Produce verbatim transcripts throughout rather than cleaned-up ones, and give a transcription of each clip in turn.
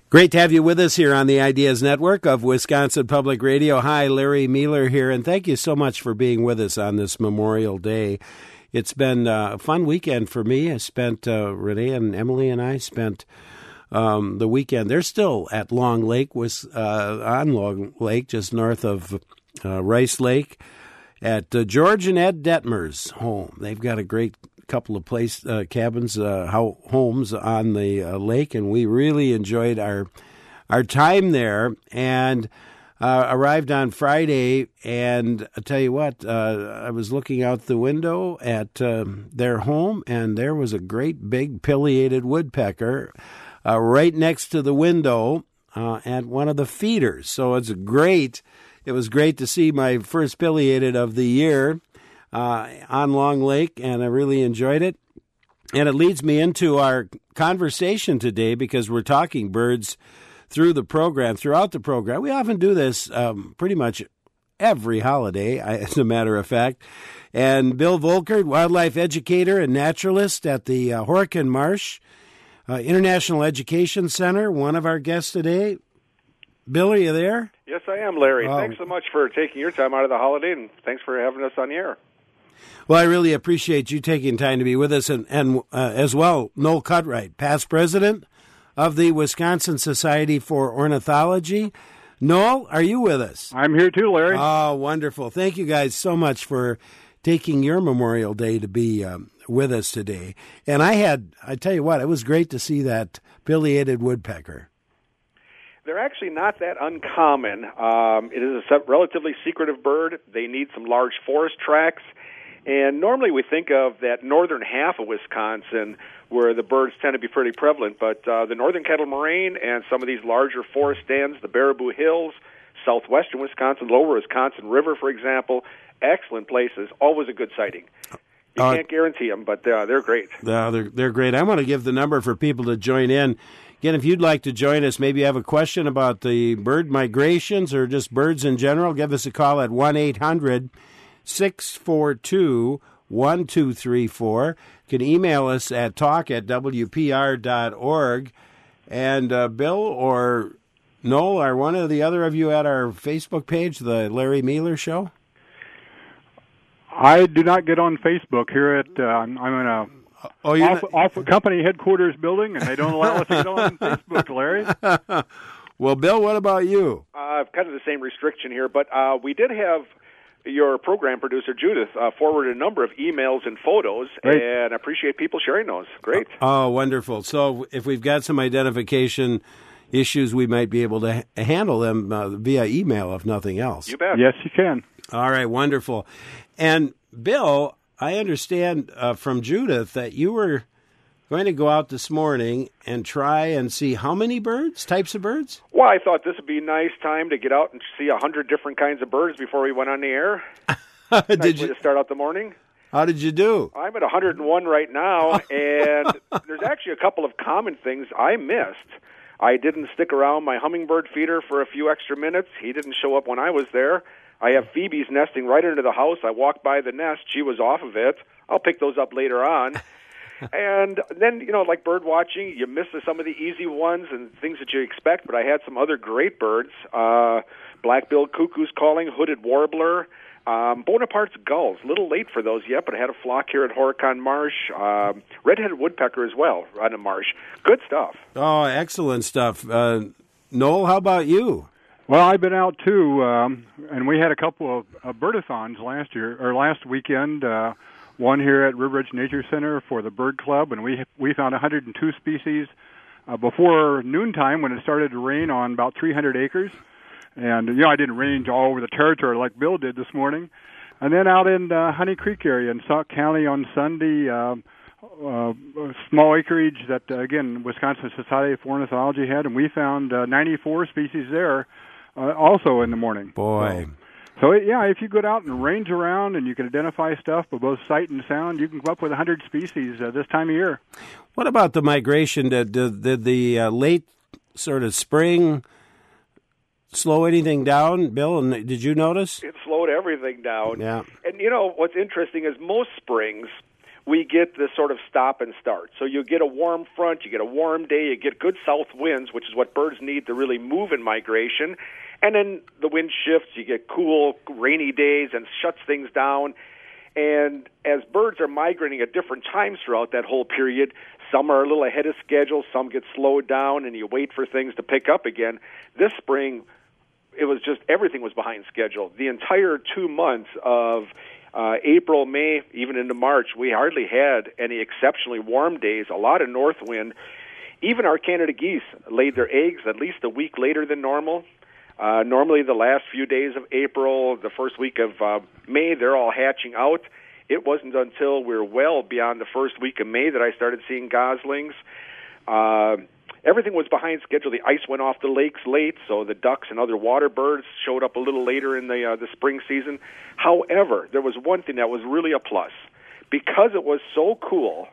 Great to have you with us here on the Ideas Network of Wisconsin Public Radio. Hi, Larry Mealer here, and thank you so much for being with us on this Memorial Day. It's been a fun weekend for me. I spent, uh, Renee and Emily and I spent um, the weekend. They're still at Long Lake, was uh, on Long Lake, just north of uh, Rice Lake, at uh, George and Ed Detmer's home. They've got a great couple of place uh, cabins, uh, ho- homes on the uh, lake, and we really enjoyed our our time there. And uh, arrived on Friday, and I tell you what, uh, I was looking out the window at uh, their home, and there was a great big pileated woodpecker uh, right next to the window uh, at one of the feeders. So it's great. It was great to see my first pileated of the year Uh, on Long Lake, and I really enjoyed it. And it leads me into our conversation today, because we're talking birds through the program, throughout the program. We often do this um, pretty much every holiday, as a matter of fact. And Bill Volkert, wildlife educator and naturalist at the uh, Horicon Marsh uh, International Education Center, one of our guests today. Bill, are you there? Yes, I am, Larry. Oh. Thanks so much for taking your time out of the holiday, and thanks for having us on the air. Well, I really appreciate you taking time to be with us, and, and uh, as well, Noel Cutright, past president of the Wisconsin Society for Ornithology. Noel, are you with us? I'm here too, Larry. Oh, wonderful. Thank you guys so much for taking your Memorial Day to be um, with us today. And I had, I tell you what, it was great to see that pileated woodpecker. They're actually not that uncommon. Um, it is a relatively secretive bird. They need some large forest tracts. And normally we think of that northern half of Wisconsin where the birds tend to be pretty prevalent, but uh, the northern kettle moraine and some of these larger forest stands, the Baraboo Hills, southwestern Wisconsin, lower Wisconsin River, for example, excellent places, always a good sighting. You uh, can't guarantee them, but uh, they're great. Uh, they're, they're great. I want to give the number for people to join in. Again, if you'd like to join us, maybe you have a question about the bird migrations or just birds in general, give us a call at one eight hundred six four two one two three four. You can email us at talk at w p r dot org. And uh, Bill or Noel, are one or the other of you at our Facebook page, the Larry Mealer Show? I do not get on Facebook here at, uh, I'm, I'm in a oh, you're off, not... off company headquarters building, and they don't allow us to get on Facebook, Larry. Well, Bill, what about you? Uh, kind of the same restriction here, but uh, we did have your program producer, Judith, uh, forwarded a number of emails and photos, Great. And I appreciate people sharing those. Great. Oh, wonderful. So if we've got some identification issues, we might be able to ha- handle them uh, via email, if nothing else. You bet. Yes, you can. All right, wonderful. And, Bill, I understand uh, from Judith that you were going to go out this morning and try and see how many birds, types of birds? Well, I thought this would be a nice time to get out and see a hundred different kinds of birds before we went on the air. Did nice you way to start out the morning? How did you do? I'm at one hundred one right now, and there's actually a couple of common things I missed. I didn't stick around my hummingbird feeder for a few extra minutes. He didn't show up when I was there. I have Phoebes nesting right under the house. I walked by the nest. She was off of it. I'll pick those up later on. And then, you know, like bird watching, you miss some of the easy ones and things that you expect, but I had some other great birds. Uh, black-billed cuckoo's calling, hooded warbler, um, Bonaparte's gulls. A little late for those yet, but I had a flock here at Horicon Marsh. Um, red-headed woodpecker as well, right in Marsh. Good stuff. Oh, excellent stuff. Uh, Noel, how about you? Well, I've been out too, um, and we had a couple of uh, birdathons last year or last weekend. Uh, one here at River Ridge Nature Center for the Bird Club, and we we found one hundred two species uh, before noontime when it started to rain on about three hundred acres. And, you know, I didn't range all over the territory like Bill did this morning. And then out in uh, Honey Creek area in Sauk County on Sunday, uh, uh, small acreage that, uh, again, Wisconsin Society for Ornithology had, and we found uh, ninety-four species there uh, also in the morning. Boy. So, So, yeah, if you go out and range around and you can identify stuff by both sight and sound, you can come up with one hundred species uh, this time of year. What about the migration? Did, did, did the uh, late sort of spring slow anything down, Bill? And did you notice? It slowed everything down. Yeah. And, you know, what's interesting is most springs, we get this sort of stop and start. So you get a warm front, you get a warm day, you get good south winds, which is what birds need to really move in migration. And then the wind shifts, you get cool, rainy days and shuts things down. And as birds are migrating at different times throughout that whole period, some are a little ahead of schedule, some get slowed down, and you wait for things to pick up again. This spring, it was just everything was behind schedule. The entire two months of uh, April, May, even into March, we hardly had any exceptionally warm days, a lot of north wind. Even our Canada geese laid their eggs at least a week later than normal. Uh, normally the last few days of April, the first week of uh, May, they're all hatching out. It wasn't until we were well beyond the first week of May that I started seeing goslings. Uh, everything was behind schedule. The ice went off the lakes late, so the ducks and other water birds showed up a little later in the uh, the spring season. However, there was one thing that was really a plus. Because it was so cool,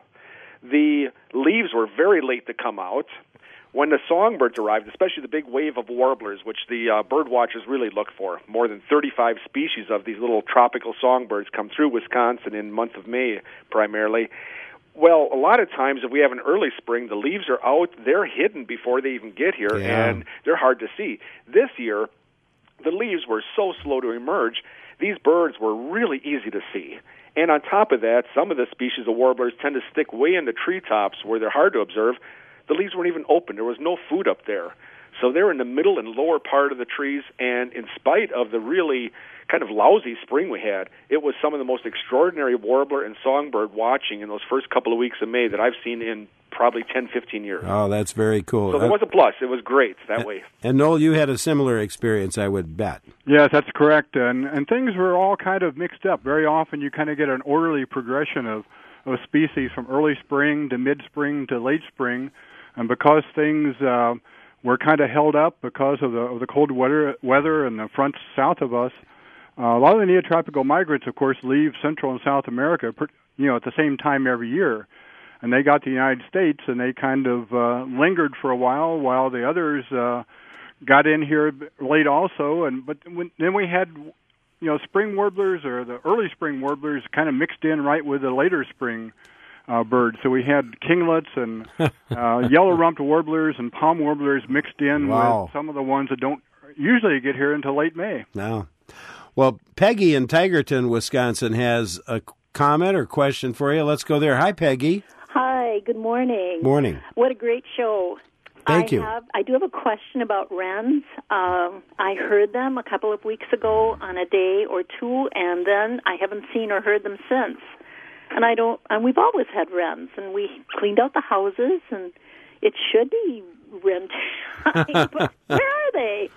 the leaves were very late to come out. When the songbirds arrived, especially the big wave of warblers, which the uh, bird watchers really look for, more than thirty-five species of these little tropical songbirds come through Wisconsin in the month of May primarily. Well, a lot of times if we have an early spring, the leaves are out, they're hidden before they even get here, yeah. and they're hard to see. This year, the leaves were so slow to emerge, these birds were really easy to see. And on top of that, some of the species of warblers tend to stick way in the treetops where they're hard to observe. The leaves weren't even open. There was no food up there. So they're in the middle and lower part of the trees, and in spite of the really kind of lousy spring we had, it was some of the most extraordinary warbler and songbird watching in those first couple of weeks of May that I've seen in probably ten, fifteen years. Oh, that's very cool. So there was a plus. It was great that and, way. And Noel, you had a similar experience, I would bet. Yes, that's correct. And, and things were all kind of mixed up. Very often you kind of get an orderly progression of, of species from early spring to mid-spring to late spring. And because things uh, were kind of held up because of the, of the cold weather, weather and the fronts south of us, uh, a lot of the neotropical migrants, of course, leave Central and South America, you know, at the same time every year. And they got to the United States, and they kind of uh, lingered for a while, while the others uh, got in here late also. And but when, then we had, you know, spring warblers or the early spring warblers kind of mixed in right with the later spring Uh, birds. So we had kinglets and uh, yellow-rumped warblers and palm warblers mixed in wow. with some of the ones that don't usually get here until late May. No. Well, Peggy in Tigerton, Wisconsin, has a comment or question for you. Let's go there. Hi, Peggy. Hi, good morning. Morning. What a great show. Thank I you. Have, I do have a question about wrens. Um, I heard them a couple of weeks ago on a day or two, and then I haven't seen or heard them since. And I don't. And we've always had wrens, and we cleaned out the houses, and it should be wren time. But where are they?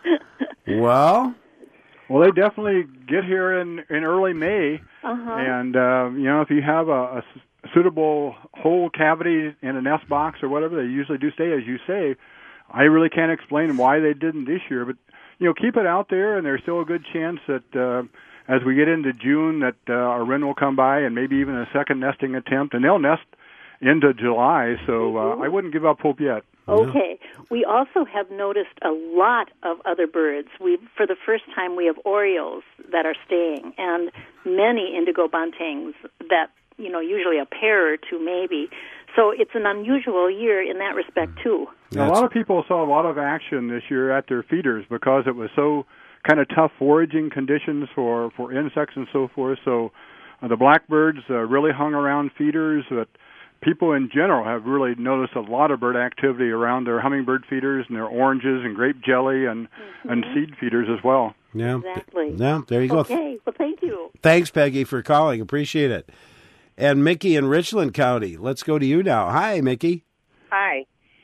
Well, well, they definitely get here in, in early May, uh-huh. and uh, you know, if you have a, a suitable hole cavity in a nest box or whatever, they usually do stay, as you say. I really can't explain why they didn't this year, but you know, keep it out there, and there's still a good chance that. Uh, As we get into June, that uh, a wren will come by and maybe even a second nesting attempt, and they'll nest into July, so uh, I wouldn't give up hope yet. Okay. We also have noticed a lot of other birds. We, for the first time, we have orioles that are staying, and many indigo buntings that, you know, usually a pair or two maybe. So it's an unusual year in that respect, too. Now, a lot of people saw a lot of action this year at their feeders because it was so kind of tough foraging conditions for, for insects and so forth. So uh, the blackbirds uh, really hung around feeders, but people in general have really noticed a lot of bird activity around their hummingbird feeders and their oranges and grape jelly and, mm-hmm. and seed feeders as well. Yeah. Exactly. Yeah, there you go. Okay, well, thank you. Thanks, Peggy, for calling. Appreciate it. And Mickey in Richland County. Let's go to you now. Hi, Mickey. Hi.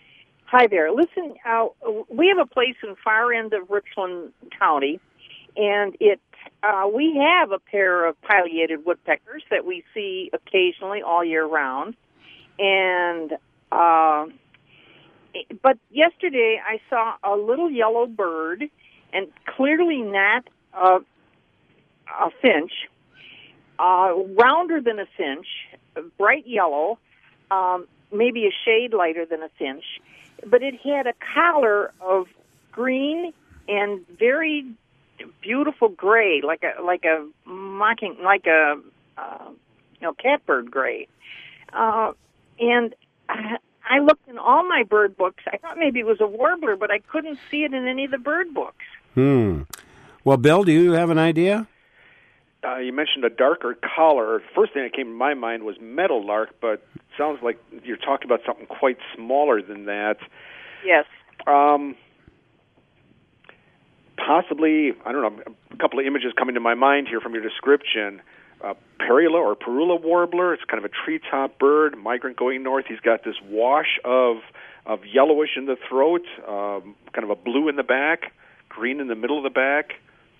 Hi there. Listen, uh, we have a place in far end of Richland County, and it uh, we have a pair of pileated woodpeckers that we see occasionally all year round. And uh, but yesterday I saw a little yellow bird, and clearly not a, a finch, uh, rounder than a finch, bright yellow, um, maybe a shade lighter than a finch. But it had a collar of green and very beautiful gray, like a like a mocking, like a uh, you know catbird gray. uh, and I, I looked in all my bird books. I thought maybe it was a warbler, but I couldn't see it in any of the bird books. Hmm. Well, Bill, do you have an idea? Uh, you mentioned a darker collar. First thing that came to my mind was meadowlark, but it sounds like you're talking about something quite smaller than that. Yes. Um, possibly, I don't know, a couple of images coming to my mind here from your description. Uh, Parula or Parula warbler, it's kind of a treetop bird, migrant going north. He's got this wash of of yellowish in the throat, um, kind of a blue in the back, green in the middle of the back.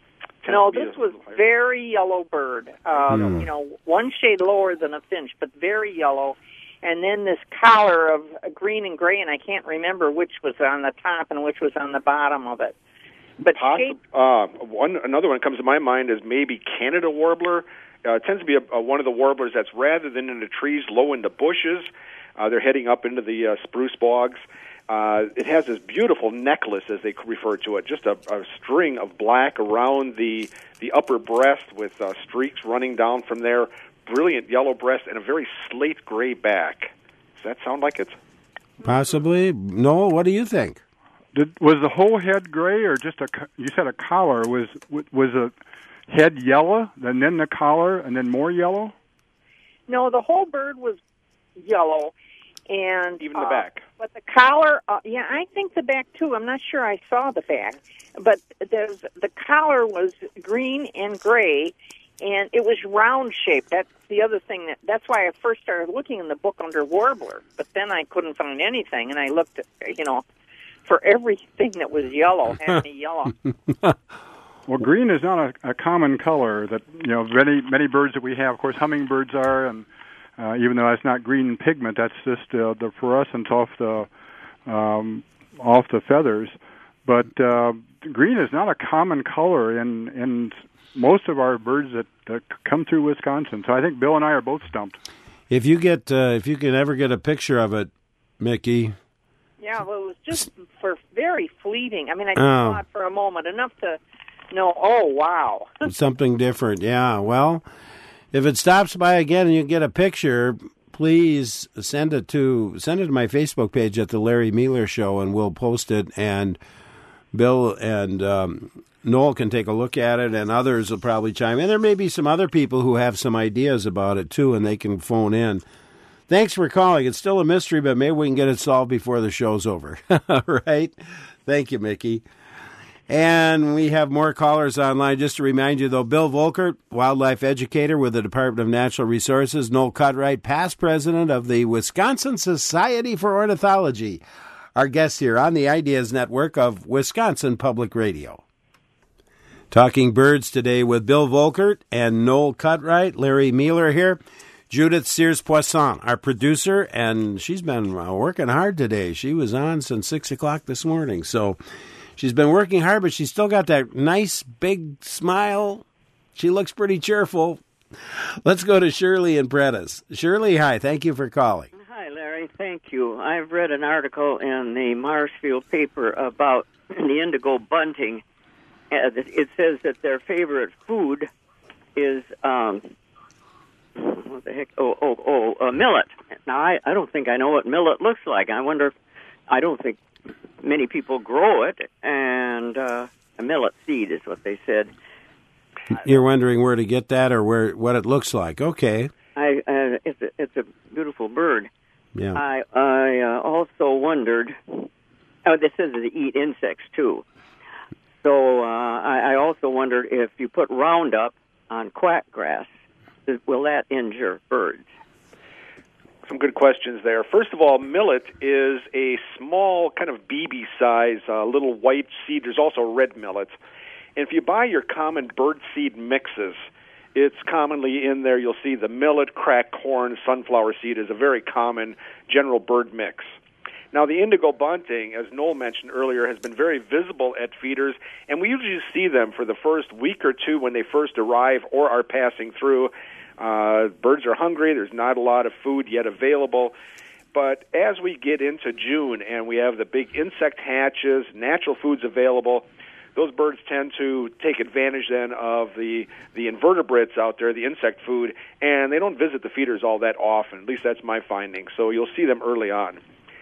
No, this was very yellow bird. Um, mm. You know, one shade lower than a finch, but very yellow. And then this collar of green and gray, and I can't remember which was on the top and which was on the bottom of it. But Possi- shape... uh, one another one that comes to my mind is maybe Canada warbler. Uh, it tends to be a, a, one of the warblers that's rather than in the trees, low in the bushes. Uh, they're heading up into the uh, spruce bogs. Uh, it has this beautiful necklace, as they refer to it, just a, a string of black around the the upper breast with uh, streaks running down from there, brilliant yellow breast, and a very slate gray back. Does that sound like it? Possibly. Noel, what do you think? Did, was the whole head gray, or just a? You said a collar. Was was a head yellow, and then the collar, and then more yellow? No, the whole bird was yellow. And even the uh, back. But the collar, uh, yeah, I think the back too. I'm not sure I saw the back, but there's the collar was green and gray, and it was round shaped. That's the other thing that. That's why I first started looking in the book under warbler, but then I couldn't find anything, and I looked, at, you know, for everything that was yellow had me yellow. Well, green is not a, a common color that you know many many birds that we have. Of course, hummingbirds are and. Uh, even though that's not green pigment, that's just uh, the fluorescence off the um, off the feathers. But uh, green is not a common color in in most of our birds that, that come through Wisconsin. So I think Bill and I are both stumped. If you get uh, if you can ever get a picture of it, Mickey. Yeah, well, it was just for very fleeting. I mean, I oh. saw it for a moment, enough to know. Oh, wow, something different. Yeah, well. If it stops by again and you get a picture, please send it to send it to my Facebook page at the Larry Mealer Show, and we'll post it. And Bill and um, Noel can take a look at it, and others will probably chime in. There may be some other people who have some ideas about it too, and they can phone in. Thanks for calling. It's still a mystery, but maybe we can get it solved before the show's over. All right. Thank you, Mickey. And we have more callers online. Just to remind you, though, Bill Volkert, wildlife educator with the Department of Natural Resources, Noel Cutright, past president of the Wisconsin Society for Ornithology, our guests here on the Ideas Network of Wisconsin Public Radio. Talking birds today with Bill Volkert and Noel Cutright. Larry Mealer here. Judith Sears-Poisson, our producer, and she's been working hard today. She was on since six o'clock this morning, so... She's been working hard, but she's still got that nice, big smile. She looks pretty cheerful. Let's go to Shirley in Prentice. Shirley, hi. Thank you for calling. Hi, Larry. Thank you. I've read an article in the Marshfield paper about the indigo bunting. It says that their favorite food is, um, what the heck? Oh, oh, oh, uh, millet. Now, I, I don't think I know what millet looks like. I wonder if, I don't think many people grow it, and uh, a millet seed is what they said. You're wondering where to get that, or where what it looks like? Okay. I uh, it's a, it's a beautiful bird. Yeah. I I uh, also wondered. Oh, this says they eat insects too. So uh, I, I also wondered if you put Roundup on quackgrass, will that injure birds? Some good questions there. First of all, millet is a small, kind of B B size, uh, little white seed. There's also red millet. And if you buy your common bird seed mixes, it's commonly in there. You'll see the millet, cracked corn, sunflower seed is a very common general bird mix. Now, the indigo bunting, as Noel mentioned earlier, has been very visible at feeders, and we usually see them for the first week or two when they first arrive or are passing through. Uh, birds are hungry. There's not a lot of food yet available. But as we get into June and we have the big insect hatches, natural foods available, those birds tend to take advantage then of the the invertebrates out there, the insect food, and they don't visit the feeders all that often. At least that's my finding. So you'll see them early on.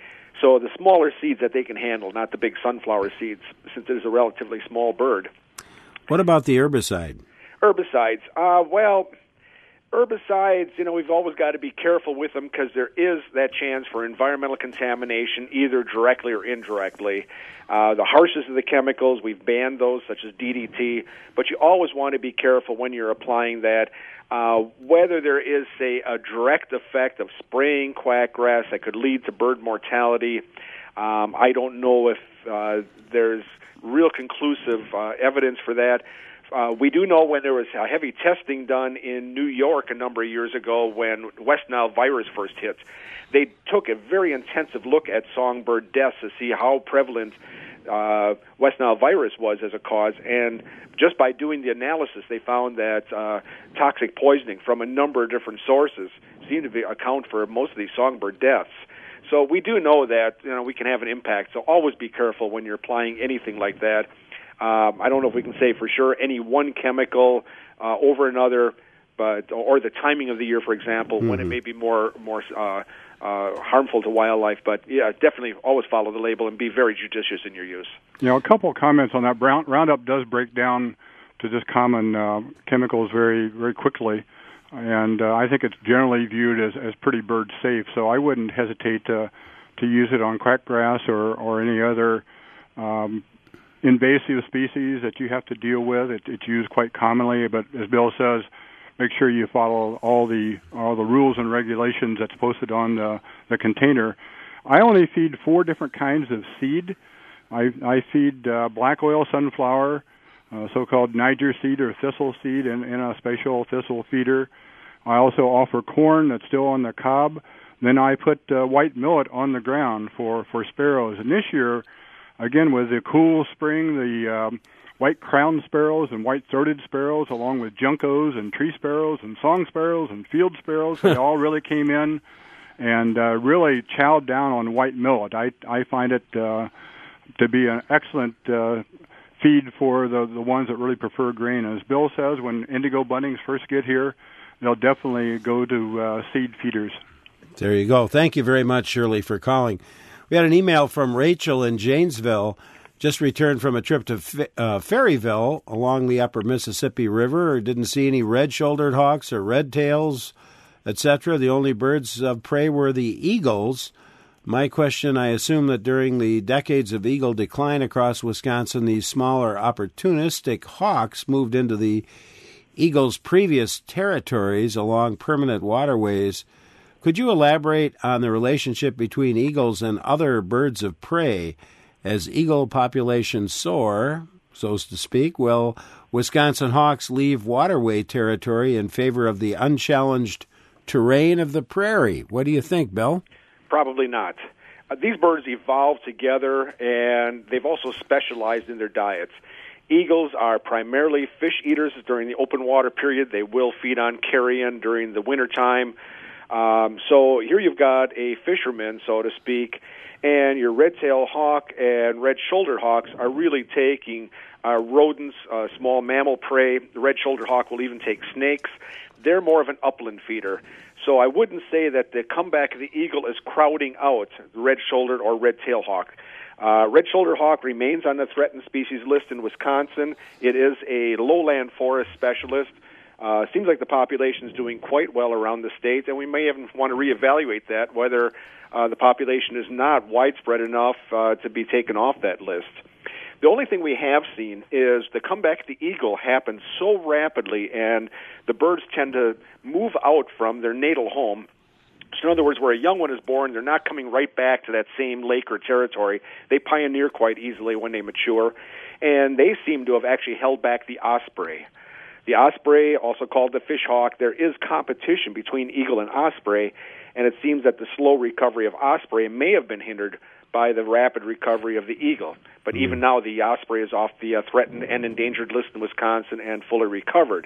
So the smaller seeds that they can handle, not the big sunflower seeds, since it is a relatively small bird. What about the herbicide? Herbicides. Uh, well, herbicides, you know, we've always got to be careful with them because there is that chance for environmental contamination, either directly or indirectly. Uh, the harshest of the chemicals, we've banned those, such as D D T, but you always want to be careful when you're applying that. Uh, whether there is, say, a direct effect of spraying quackgrass that could lead to bird mortality, um, I don't know if uh, there's real conclusive uh, evidence for that. Uh, we do know when there was uh, heavy testing done in New York a number of years ago when West Nile virus first hit. They took a very intensive look at songbird deaths to see how prevalent uh, West Nile virus was as a cause, and just by doing the analysis, they found that uh, toxic poisoning from a number of different sources seemed to be, account for most of these songbird deaths. So we do know that, you know, we can have an impact. So always be careful when you're applying anything like that. Um, I don't know if we can say for sure any one chemical uh, over another, but or the timing of the year, for example, mm-hmm. when it may be more more uh, uh, harmful to wildlife. But yeah, definitely always follow the label and be very judicious in your use. You know, a couple of comments on that. Brown, Roundup does break down to just common uh, chemicals very very quickly, and uh, I think it's generally viewed as, as pretty bird safe. So I wouldn't hesitate to to use it on quackgrass or or any other Um, invasive species that you have to deal with. It, it's used quite commonly, but as Bill says, make sure you follow all the all the rules and regulations that's posted on the, the container. I only feed four different kinds of seed. I, I feed uh, black oil sunflower, uh, so-called Niger seed or thistle seed in, in a special thistle feeder. I also offer corn that's still on the cob. Then I put uh, white millet on the ground for, for sparrows. And this year, again, with the cool spring, the um, white crowned sparrows and white-throated sparrows, along with juncos and tree sparrows and song sparrows and field sparrows, they all really came in and uh, really chowed down on white millet. I, I find it uh, to be an excellent uh, feed for the, the ones that really prefer grain. As Bill says, when indigo buntings first get here, they'll definitely go to uh, seed feeders. There you go. Thank you very much, Shirley, for calling. We had an email from Rachel in Janesville, just returned from a trip to uh, Ferryville along the upper Mississippi River. Didn't see any red-shouldered hawks or red-tails, et cetera. The only birds of prey were the eagles. My question, I assume that during the decades of eagle decline across Wisconsin, these smaller opportunistic hawks moved into the eagles' previous territories along permanent waterways. Could you elaborate on the relationship between eagles and other birds of prey? As eagle populations soar, so to speak, will Wisconsin hawks leave waterway territory in favor of the unchallenged terrain of the prairie? What do you think, Bill? Probably not. Uh, these birds evolved together, and they've also specialized in their diets. Eagles are primarily fish eaters during the open water period. They will feed on carrion during the wintertime. Um, so here you've got a fisherman, so to speak, and your red-tailed hawk and red-shouldered hawks are really taking uh, rodents, uh, small mammal prey. The red-shouldered hawk will even take snakes. They're more of an upland feeder. So I wouldn't say that the comeback of the eagle is crowding out the red-shouldered or red-tailed hawk. Uh, red-shouldered hawk remains on the threatened species list in Wisconsin. It is a lowland forest specialist. Uh, seems like the population is doing quite well around the state, and we may even want to reevaluate that, whether uh, the population is not widespread enough uh, to be taken off that list. The only thing we have seen is the comeback of the eagle happens so rapidly, and the birds tend to move out from their natal home. So in other words, where a young one is born, they're not coming right back to that same lake or territory. They pioneer quite easily when they mature, and they seem to have actually held back the osprey. The osprey, also called the fishhawk, there is competition between eagle and osprey, and it seems that the slow recovery of osprey may have been hindered by the rapid recovery of the eagle. But mm-hmm. even now, the osprey is off the uh, threatened and endangered list in Wisconsin and fully recovered.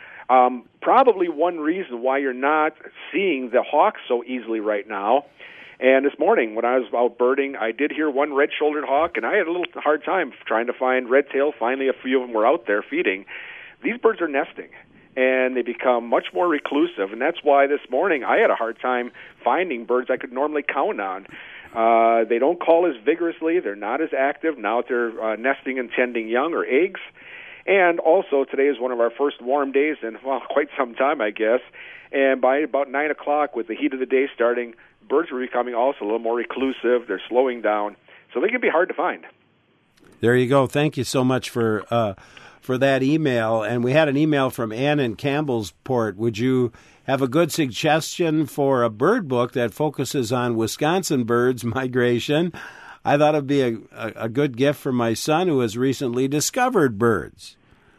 Um, probably one reason why you're not seeing the hawks so easily right now, And this morning, when I was out birding, I did hear one red-shouldered hawk, and I had a little hard time trying to find red-tail. Finally, a few of them were out there feeding. These birds are nesting, and they become much more reclusive, and that's why this morning I had a hard time finding birds I could normally count on. Uh, they don't call as vigorously. They're not as active now that they're uh, nesting and tending young or eggs. And also, today is one of our first warm days in, well, quite some time, I guess. And by about nine o'clock, with the heat of the day starting, birds are becoming also a little more reclusive. They're slowing down, so they can be hard to find. There you go. Thank you so much for uh, for that email. And we had an email from Ann in Campbellsport. Would you have a good suggestion for a bird book that focuses on Wisconsin birds migration? I thought it would be a, a, a good gift for my son who has recently discovered birds.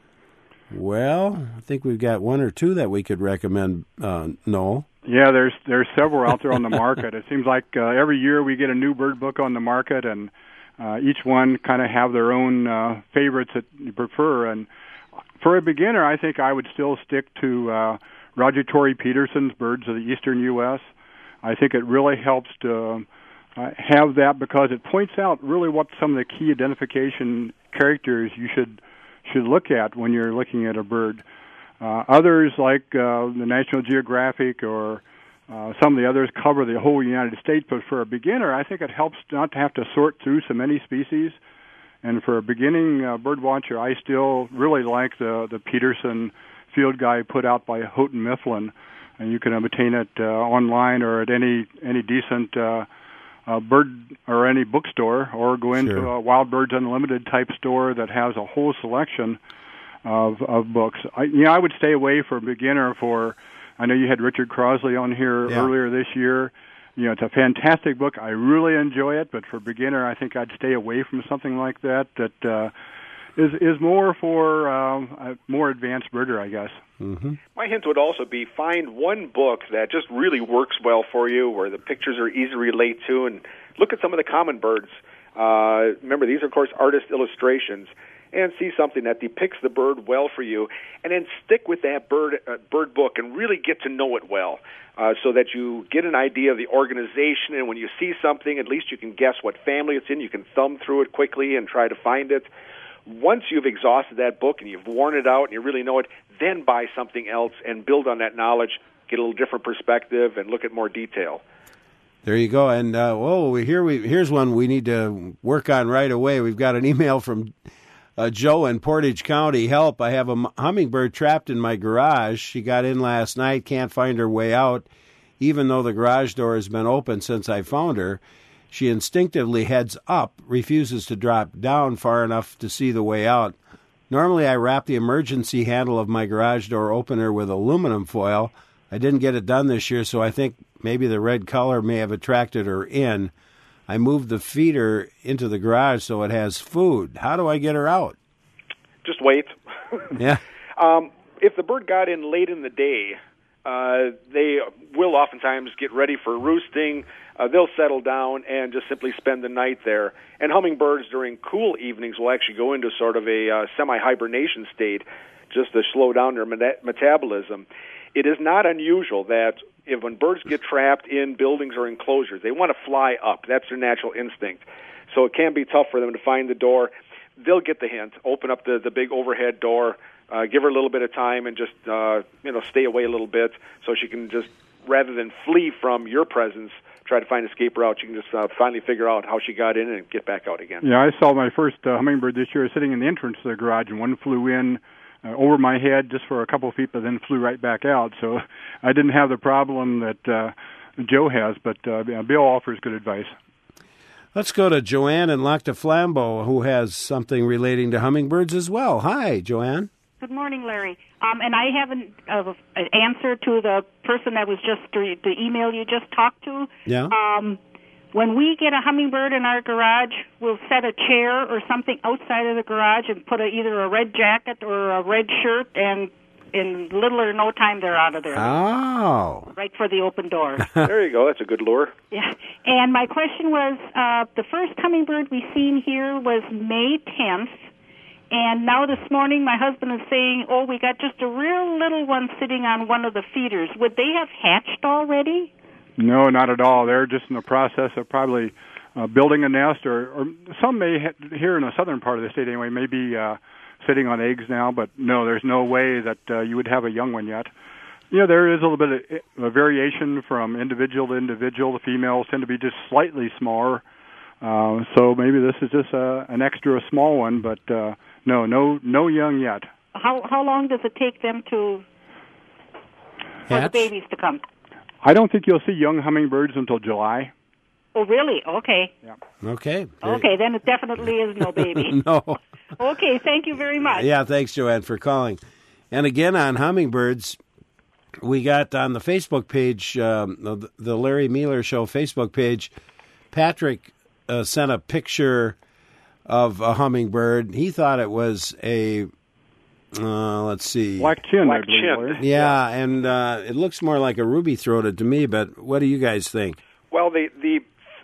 Well, I think we've got one or two that we could recommend, uh, Noel. Yeah, there's there's several out there on the market. It seems like uh, every year we get a new bird book on the market, and uh, each one kind of have their own uh, favorites that you prefer. And for a beginner, I think I would still stick to uh, Roger Tory Peterson's Birds of the Eastern U S I think it really helps to uh, have that because it points out really what some of the key identification characters you should should look at when you're looking at a bird. Uh, others, like uh, the National Geographic or uh, some of the others, cover the whole United States. But for a beginner, I think it helps not to have to sort through so many species. And for a beginning uh, bird watcher, I still really like the, the Peterson field guide put out by Houghton Mifflin. And you can obtain it uh, online or at any any decent uh, uh, bird or any bookstore, or go into Sure. a Wild Birds Unlimited type store that has a whole selection of of books. I, you know, I would stay away for a beginner. For I know you had Richard Crosley on here Yeah. earlier this year. You know, it's a fantastic book. I really enjoy it, but for a beginner, I think I'd stay away from something like that. That uh, is is more for um, a more advanced birder, I guess. Mm-hmm. My hint would also be find one book that just really works well for you, where the pictures are easy to relate to, and look at some of the common birds. Uh, remember, these are, of course, artist illustrations, and see something that depicts the bird well for you, and then stick with that bird uh, bird book and really get to know it well, uh, so that you get an idea of the organization, and when you see something, at least you can guess what family it's in. You can thumb through it quickly and try to find it. Once you've exhausted that book and you've worn it out and you really know it, then buy something else and build on that knowledge, get a little different perspective, and look at more detail. There you go. And, uh, whoa, here we, here's one we need to work on right away. We've got an email from uh, Joe in Portage County. Help, I have a hummingbird trapped in my garage. She got in last night, can't find her way out, even though the garage door has been open since I found her. She instinctively heads up, refuses to drop down far enough to see the way out. Normally, I wrap the emergency handle of my garage door opener with aluminum foil. I didn't get it done this year, so I think maybe the red color may have attracted her in. I moved the feeder into the garage so it has food. How do I get her out? Just wait. Yeah. Um, if the bird got in late in the day, uh, they will oftentimes get ready for roosting. Uh, they'll settle down and just simply spend the night there. And hummingbirds during cool evenings will actually go into sort of a uh, semi-hibernation state just to slow down their meta- metabolism. It is not unusual that if when birds get trapped in buildings or enclosures, they want to fly up. That's their natural instinct. So it can be tough for them to find the door. They'll get the hint. Open up the, the big overhead door, uh, give her a little bit of time, and just uh, you know stay away a little bit so she can just, rather than flee from your presence, try to find an escape route. You can just uh, finally figure out how she got in and get back out again. Yeah, I saw my first uh, hummingbird this year sitting in the entrance to the garage, and one flew in uh, over my head just for a couple of feet, but then flew right back out. So I didn't have the problem that uh, Joe has, but uh, Bill offers good advice. Let's go to Joanne in Lac du Flambeau, who has something relating to hummingbirds as well. Hi, Joanne. Good morning, Larry. Um, and I have an, uh, an answer to the person that was just the, the email you just talked to. Yeah. Um, when we get a hummingbird in our garage, we'll set a chair or something outside of the garage and put a, either a red jacket or a red shirt, and in little or no time they're out of there. Oh. Right for the open door. There you go. That's a good lure. Yeah. And my question was, uh, the first hummingbird we seen here was May tenth. And now this morning my husband is saying, oh, we got just a real little one sitting on one of the feeders. Would they have hatched already? No, not at all. They're just in the process of probably uh, building a nest, or, or some may, ha- here in the southern part of the state anyway, may be uh, sitting on eggs now, but no, there's no way that uh, you would have a young one yet. You know, there is a little bit of a variation from individual to individual. The females tend to be just slightly smaller, uh, so maybe this is just uh, an extra small one, but uh, no, no, no young yet. How how long does it take them to for Hatch? the babies to come? I don't think you'll see young hummingbirds until July. Oh, really? Okay. Yeah. Okay. Okay, then it definitely is no baby. No. Okay, thank you very much. Yeah, thanks, Joanne, for calling. And again, on hummingbirds, we got on the Facebook page, um, the, the Larry Mealer Show Facebook page, Patrick uh, sent a picture of a hummingbird. He thought it was a, uh, let's see. Black chin, Black I believe. chin. Larry. Yeah, and uh, it looks more like a ruby-throated to me, but what do you guys think? Well, the the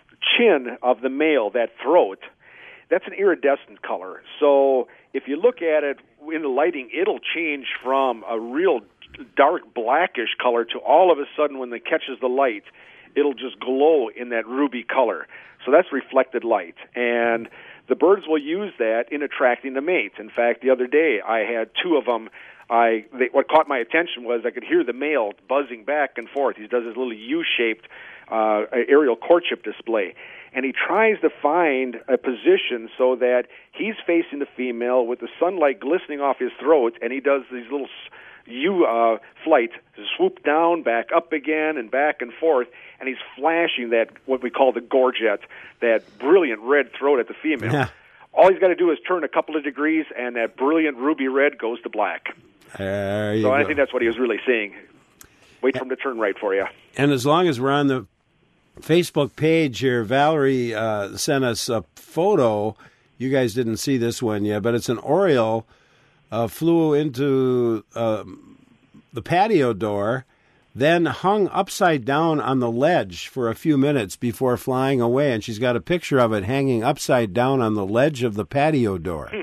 chin of the male, that throat, that's an iridescent color. So if you look at it in the lighting, it'll change from a real dark blackish color to all of a sudden when it catches the light, it'll just glow in that ruby color. So that's reflected light. And the birds will use that in attracting the mates. In fact, the other day I had two of them. I they, what caught my attention was I could hear the male buzzing back and forth. He does his little U-shaped uh, aerial courtship display. And he tries to find a position so that he's facing the female with the sunlight glistening off his throat, and he does these little U uh, flight, swoop down, back up again, and back and forth, and he's flashing that, what we call the gorget, that brilliant red throat at the female. Yeah. All he's got to do is turn a couple of degrees, and that brilliant ruby red goes to black. There you So go. I think that's what he was really seeing. Wait for him to turn right for you. And as long as we're on the Facebook page here, Valerie uh, sent us a photo. You guys didn't see this one yet, but it's an oriole uh, flew into uh, the patio door, then hung upside down on the ledge for a few minutes before flying away. And she's got a picture of it hanging upside down on the ledge of the patio door. Hmm.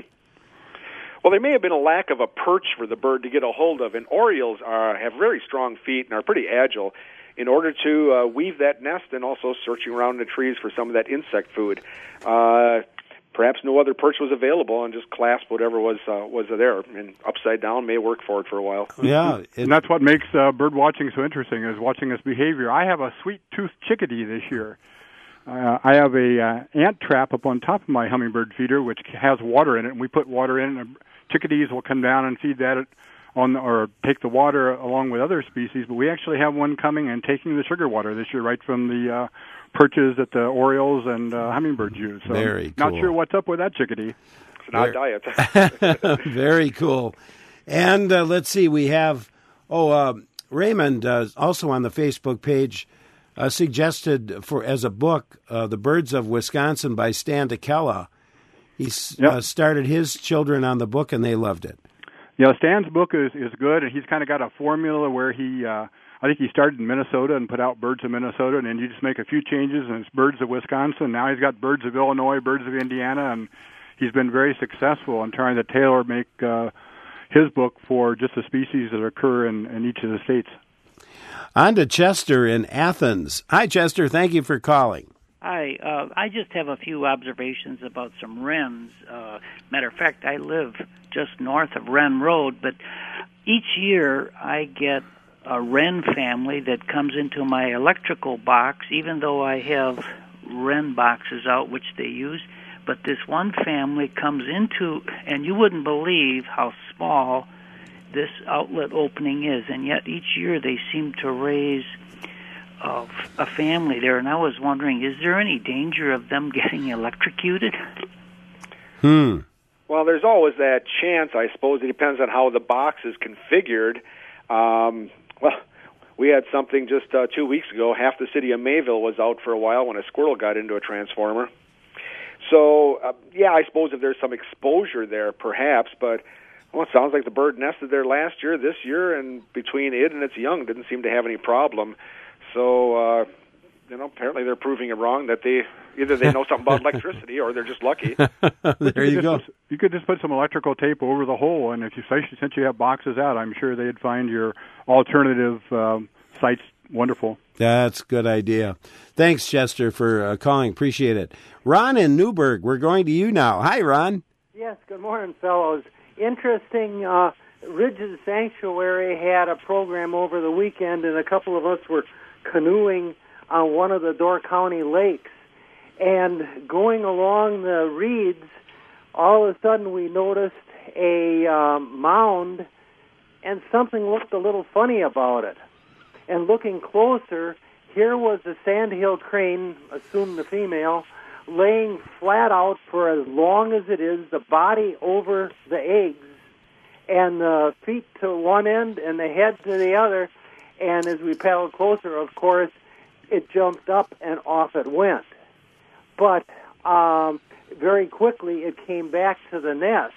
Well, there may have been a lack of a perch for the bird to get a hold of, and orioles are, have very strong feet and are pretty agile in order to uh, weave that nest and also searching around in the trees for some of that insect food. Uh, perhaps no other perch was available and just clasp whatever was uh, was there, and upside down may work for it for a while. Yeah. It, And that's what makes uh, bird watching so interesting, is watching its behavior. I have a sweet-toothed chickadee this year. Uh, I have a uh, ant trap up on top of my hummingbird feeder, which has water in it, and we put water in, and chickadees will come down and feed that on, or take the water along with other species. But we actually have one coming and taking the sugar water this year, right from the uh, perches that the orioles and uh, hummingbirds use. So Very not cool. sure what's up with that chickadee. It's an odd diet. Very cool. And uh, let's see, we have, oh, uh, Raymond, uh, also on the Facebook page, uh, suggested for as a book, uh, The Birds of Wisconsin by Stan DeKella. He Yep. uh, started his children on the book, and they loved it. Yeah, Stan's book is, is good, and he's kind of got a formula where he, uh, I think he started in Minnesota and put out Birds of Minnesota, and then you just make a few changes, and it's Birds of Wisconsin. Now he's got Birds of Illinois, Birds of Indiana, and he's been very successful in trying to tailor make uh, his book for just the species that occur in, in each of the states. On to Chester in Athens. Hi, Chester. Thank you for calling. Hi, uh, I just have a few observations about some wrens. Uh, matter of fact, I live just north of Wren Road, but each year I get a wren family that comes into my electrical box, even though I have wren boxes out, which they use. But this one family comes into, and you wouldn't believe how small this outlet opening is, and yet each year they seem to raise of a family there, and I was wondering, is there any danger of them getting electrocuted? Hmm. Well, there's always that chance, I suppose. It depends on how the box is configured. Um, well, we had something just uh, two weeks ago. Half the city of Mayville was out for a while when a squirrel got into a transformer. So, uh, yeah, I suppose if there's some exposure there, perhaps, but well, it sounds like the bird nested there last year, this year, and between it and its young didn't seem to have any problem. So, uh, you know, apparently they're proving it wrong, that they either they know something about electricity or they're just lucky. There you could go. Just, you could just put some electrical tape over the hole, and if you, especially since you have boxes out, I'm sure they'd find your alternative um, sites wonderful. That's a good idea. Thanks, Chester, for uh, calling. Appreciate it. Ron in Newburgh, we're going to you now. Hi, Ron. Yes, good morning, fellows. Interesting. Uh, Ridges Sanctuary had a program over the weekend, and a couple of us were canoeing on one of the Door County lakes. And going along the reeds, all of a sudden we noticed a um, mound, and something looked a little funny about it. And looking closer, here was the sandhill crane, assume the female, laying flat out for as long as it is, the body over the eggs, and the feet to one end and the head to the other. And as we paddled closer, of course, it jumped up and off it went. But um, very quickly it came back to the nest.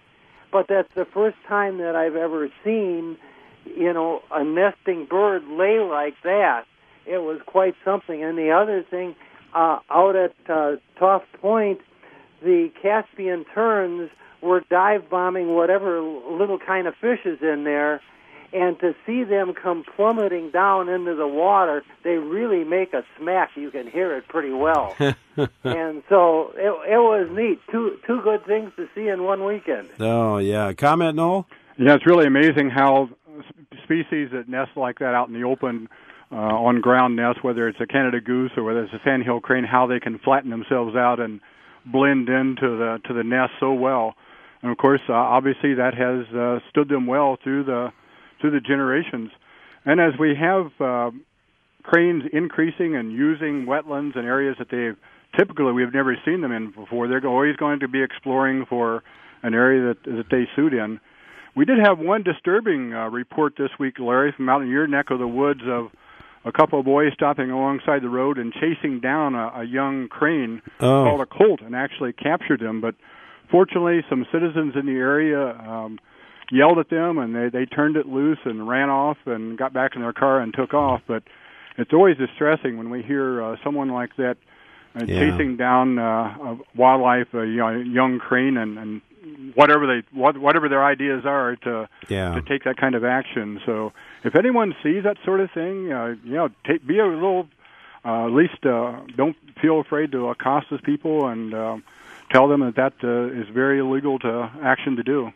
But that's the first time that I've ever seen, you know, a nesting bird lay like that. It was quite something. And the other thing, uh, out at uh, Toft Point, the Caspian terns were dive bombing whatever little kind of fish is in there, and to see them come plummeting down into the water, they really make a smack. You can hear it pretty well. And so it, it was neat. Two two good things to see in one weekend. Oh, yeah. Comment, Noel? Yeah, it's really amazing how species that nest like that out in the open uh, on ground nests, whether it's a Canada goose or whether it's a sandhill crane, how they can flatten themselves out and blend into the to the nest so well. And of course, uh, obviously, that has uh, stood them well through the through the generations. And as we have uh, cranes increasing and using wetlands and areas that they typically we've never seen them in before, they're always going to be exploring for an area that that they suit in. We did have one disturbing uh, report this week, Larry, from out in your neck of the woods of a couple of boys stopping alongside the road and chasing down a, a young crane oh. called a colt and actually captured him. But fortunately, some citizens in the area um, yelled at them, and they, they turned it loose and ran off and got back in their car and took off. But it's always distressing when we hear uh, someone like that uh, yeah. chasing down uh, a wildlife, a young, young crane, and, and whatever they what, whatever their ideas are to yeah. to take that kind of action. So if anyone sees that sort of thing, uh, you know, take, be a little uh, at least uh, don't feel afraid to accost those people and uh, tell them that that uh, is very illegal to action to do.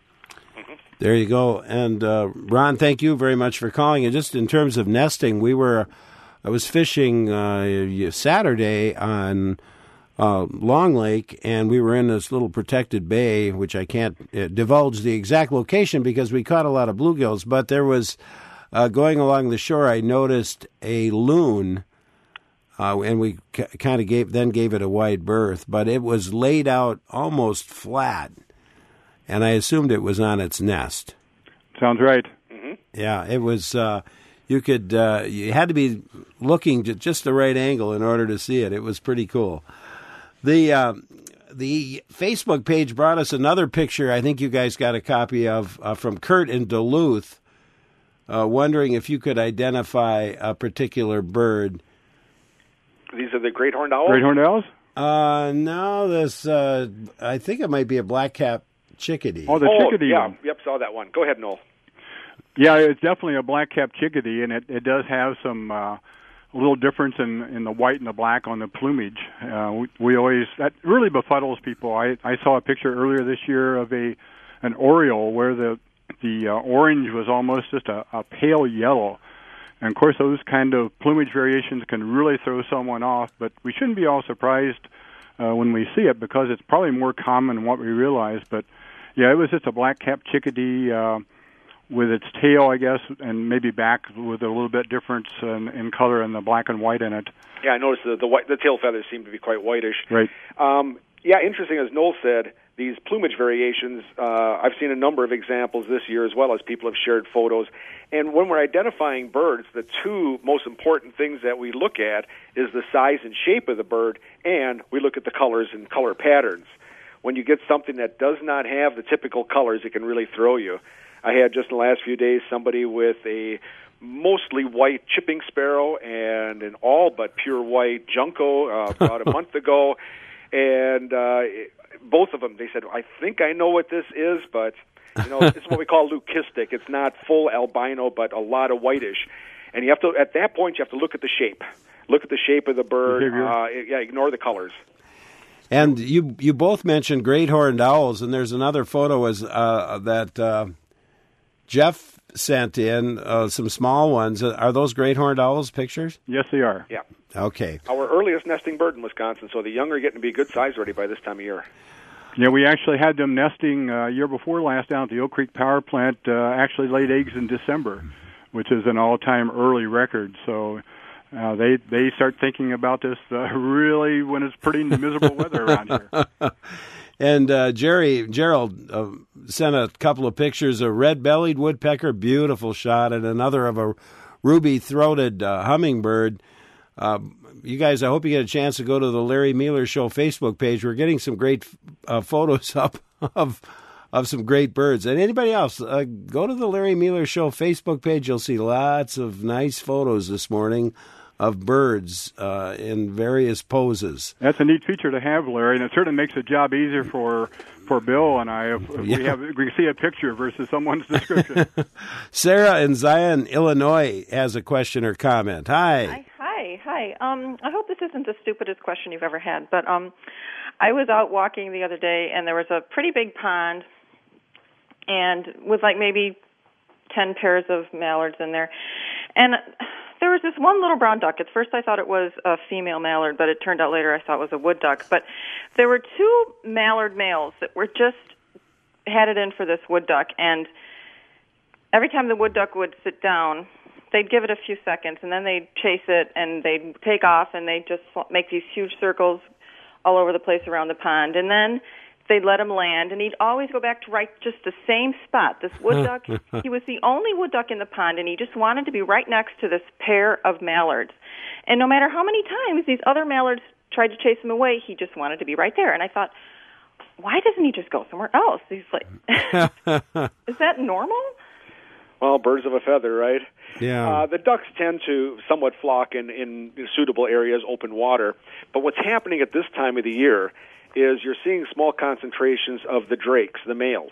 There you go. And uh, Ron, thank you very much for calling. And just in terms of nesting, we were I was fishing uh, Saturday on Uh, Long Lake, and we were in this little protected bay, which I can't uh, divulge the exact location because we caught a lot of bluegills. But there was, uh, going along the shore, I noticed a loon, uh, and we c- kind of gave then gave it a wide berth, but it was laid out almost flat, and I assumed it was on its nest. Sounds right. Mm-hmm. Yeah, it was. Uh, you could uh, you had to be looking at just the right angle in order to see it. It was pretty cool. The uh, the Facebook page brought us another picture I think you guys got a copy of uh, from Kurt in Duluth, uh, wondering if you could identify a particular bird. These are the great horned owls? Great horned owls? Uh, no, this, uh, I think it might be a black-capped chickadee. Oh, the oh, chickadee yeah. one. Yep, saw that one. Go ahead, Noel. Yeah, it's definitely a black-capped chickadee, and it, it does have some... Uh, a little difference in, in the white and the black on the plumage. Uh, we, we always, that really befuddles people. I, I saw a picture earlier this year of a an oriole where the the uh, orange was almost just a, a pale yellow. And of course, those kind of plumage variations can really throw someone off, but we shouldn't be all surprised uh, when we see it because it's probably more common than what we realize. But yeah, it was just a black-capped chickadee, uh, with its tail, I guess, and maybe back with a little bit difference in, in color and the black and white in it. Yeah, I noticed the the, white, the tail feathers seem to be quite whitish. Right. Um, yeah, interesting, as Noel said, these plumage variations, uh, I've seen a number of examples this year as well as people have shared photos. And when we're identifying birds, the two most important things that we look at is the size and shape of the bird, and we look at the colors and color patterns. When you get something that does not have the typical colors, it can really throw you. I had just in the last few days somebody with a mostly white chipping sparrow and an all but pure white junco uh, about a month ago. And uh, both of them, they said, I think I know what this is, but you know, it's what we call leucistic. It's not full albino, but a lot of whitish. And you have to, at that point, you have to look at the shape. Look at the shape of the bird. Uh, yeah, ignore the colors. And you you both mentioned great horned owls, and there's another photo as uh, that uh, Jeff sent in, uh, some small ones. Are those great horned owls pictures? Yes, they are. Yeah. Okay. Our earliest nesting bird in Wisconsin, so the young are getting to be good size already by this time of year. Yeah, we actually had them nesting uh, year before last down at the Oak Creek Power Plant. Uh, actually laid eggs in December, which is an all-time early record. So uh, they they start thinking about this uh, really when it's pretty miserable weather around here. And uh, Jerry Gerald uh, sent a couple of pictures of red-bellied woodpecker, beautiful shot, and another of a ruby-throated uh, hummingbird. Uh, you guys, I hope you get a chance to go to the Larry Mealer Show Facebook page. We're getting some great uh, photos up of of some great birds. And anybody else, uh, go to the Larry Mealer Show Facebook page. You'll see lots of nice photos this morning of birds uh, in various poses. That's a neat feature to have, Larry, and it certainly makes the job easier for for Bill and I if, if yeah. we have we can see a picture versus someone's description. Sarah in Zion, Illinois, has a question or comment. Hi. Hi. Hi. Hi. Um, I hope this isn't the stupidest question you've ever had, but um, I was out walking the other day, and there was a pretty big pond, and with like maybe ten pairs of mallards in there, and there was this one little brown duck. At first I thought it was a female mallard, but it turned out later I thought it was a wood duck. But there were two mallard males that were just headed in for this wood duck, and every time the wood duck would sit down, they'd give it a few seconds, and then they'd chase it, and they'd take off, and they'd just make these huge circles all over the place around the pond. And then they'd let him land, and he'd always go back to right just the same spot. This wood duck, he was the only wood duck in the pond, and he just wanted to be right next to this pair of mallards. And no matter how many times these other mallards tried to chase him away, he just wanted to be right there. And I thought, why doesn't he just go somewhere else? He's like, is that normal? Well, birds of a feather, right? Yeah. Uh, the ducks tend to somewhat flock in, in suitable areas, open water. But what's happening at this time of the year is you're seeing small concentrations of the drakes, the males.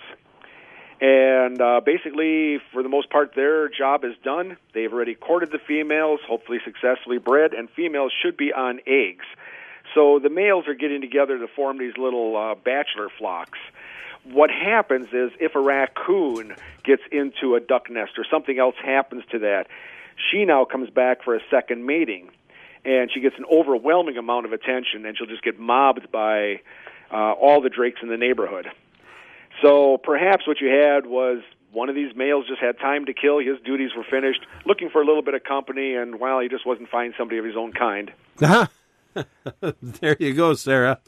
And uh, basically, for the most part, their job is done. They've already courted the females, hopefully successfully bred, and females should be on eggs. So the males are getting together to form these little uh, bachelor flocks. What happens is if a raccoon gets into a duck nest or something else happens to that, she now comes back for a second mating, and she gets an overwhelming amount of attention, and she'll just get mobbed by uh, all the drakes in the neighborhood. So perhaps what you had was one of these males just had time to kill, his duties were finished, looking for a little bit of company, and, well, he just wasn't finding somebody of his own kind. There you go, Sarah.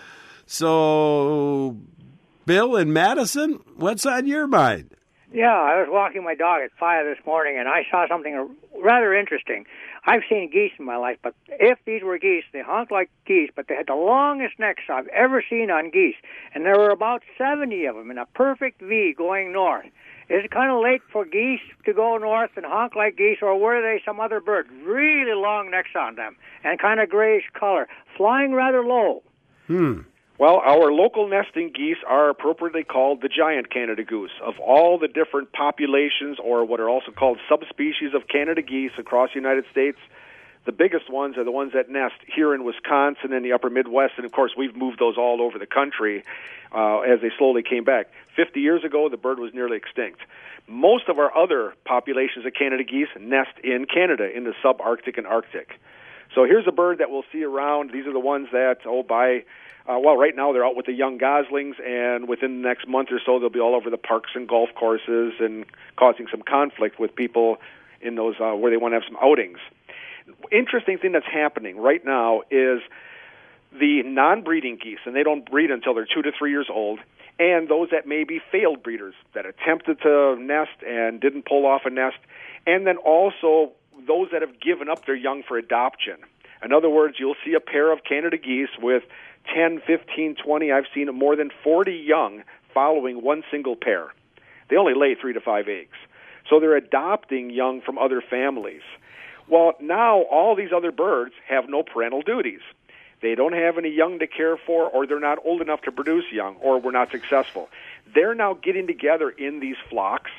So, Bill in Madison, what's on your mind? Yeah, I was walking my dog at five this morning, and I saw something rather interesting. I've seen geese in my life, but if these were geese, they honk like geese, but they had the longest necks I've ever seen on geese, and there were about seventy of them in a perfect V going north. Is it kind of late for geese to go north and honk like geese, or were they some other bird? Really long necks on them, and kind of grayish color, flying rather low. Hmm. Well, our local nesting geese are appropriately called the giant Canada goose. Of all the different populations, or what are also called subspecies of Canada geese across the United States, the biggest ones are the ones that nest here in Wisconsin and the upper Midwest, and of course we've moved those all over the country uh, as they slowly came back. Fifty years ago, the bird was nearly extinct. Most of our other populations of Canada geese nest in Canada, in the subarctic and Arctic. So here's a bird that we'll see around. These are the ones that, oh, by... Uh, well, right now they're out with the young goslings, and within the next month or so they'll be all over the parks and golf courses and causing some conflict with people in those uh, where they want to have some outings. Interesting thing that's happening right now is the non-breeding geese, and they don't breed until they're two to three years old, and those that may be failed breeders that attempted to nest and didn't pull off a nest, and then also those that have given up their young for adoption. In other words, you'll see a pair of Canada geese with ten, fifteen, twenty, I've seen more than forty young following one single pair. They only lay three to five eggs. So they're adopting young from other families. Well, now all these other birds have no parental duties. They don't have any young to care for, or they're not old enough to produce young, or were not successful. They're now getting together in these flocks,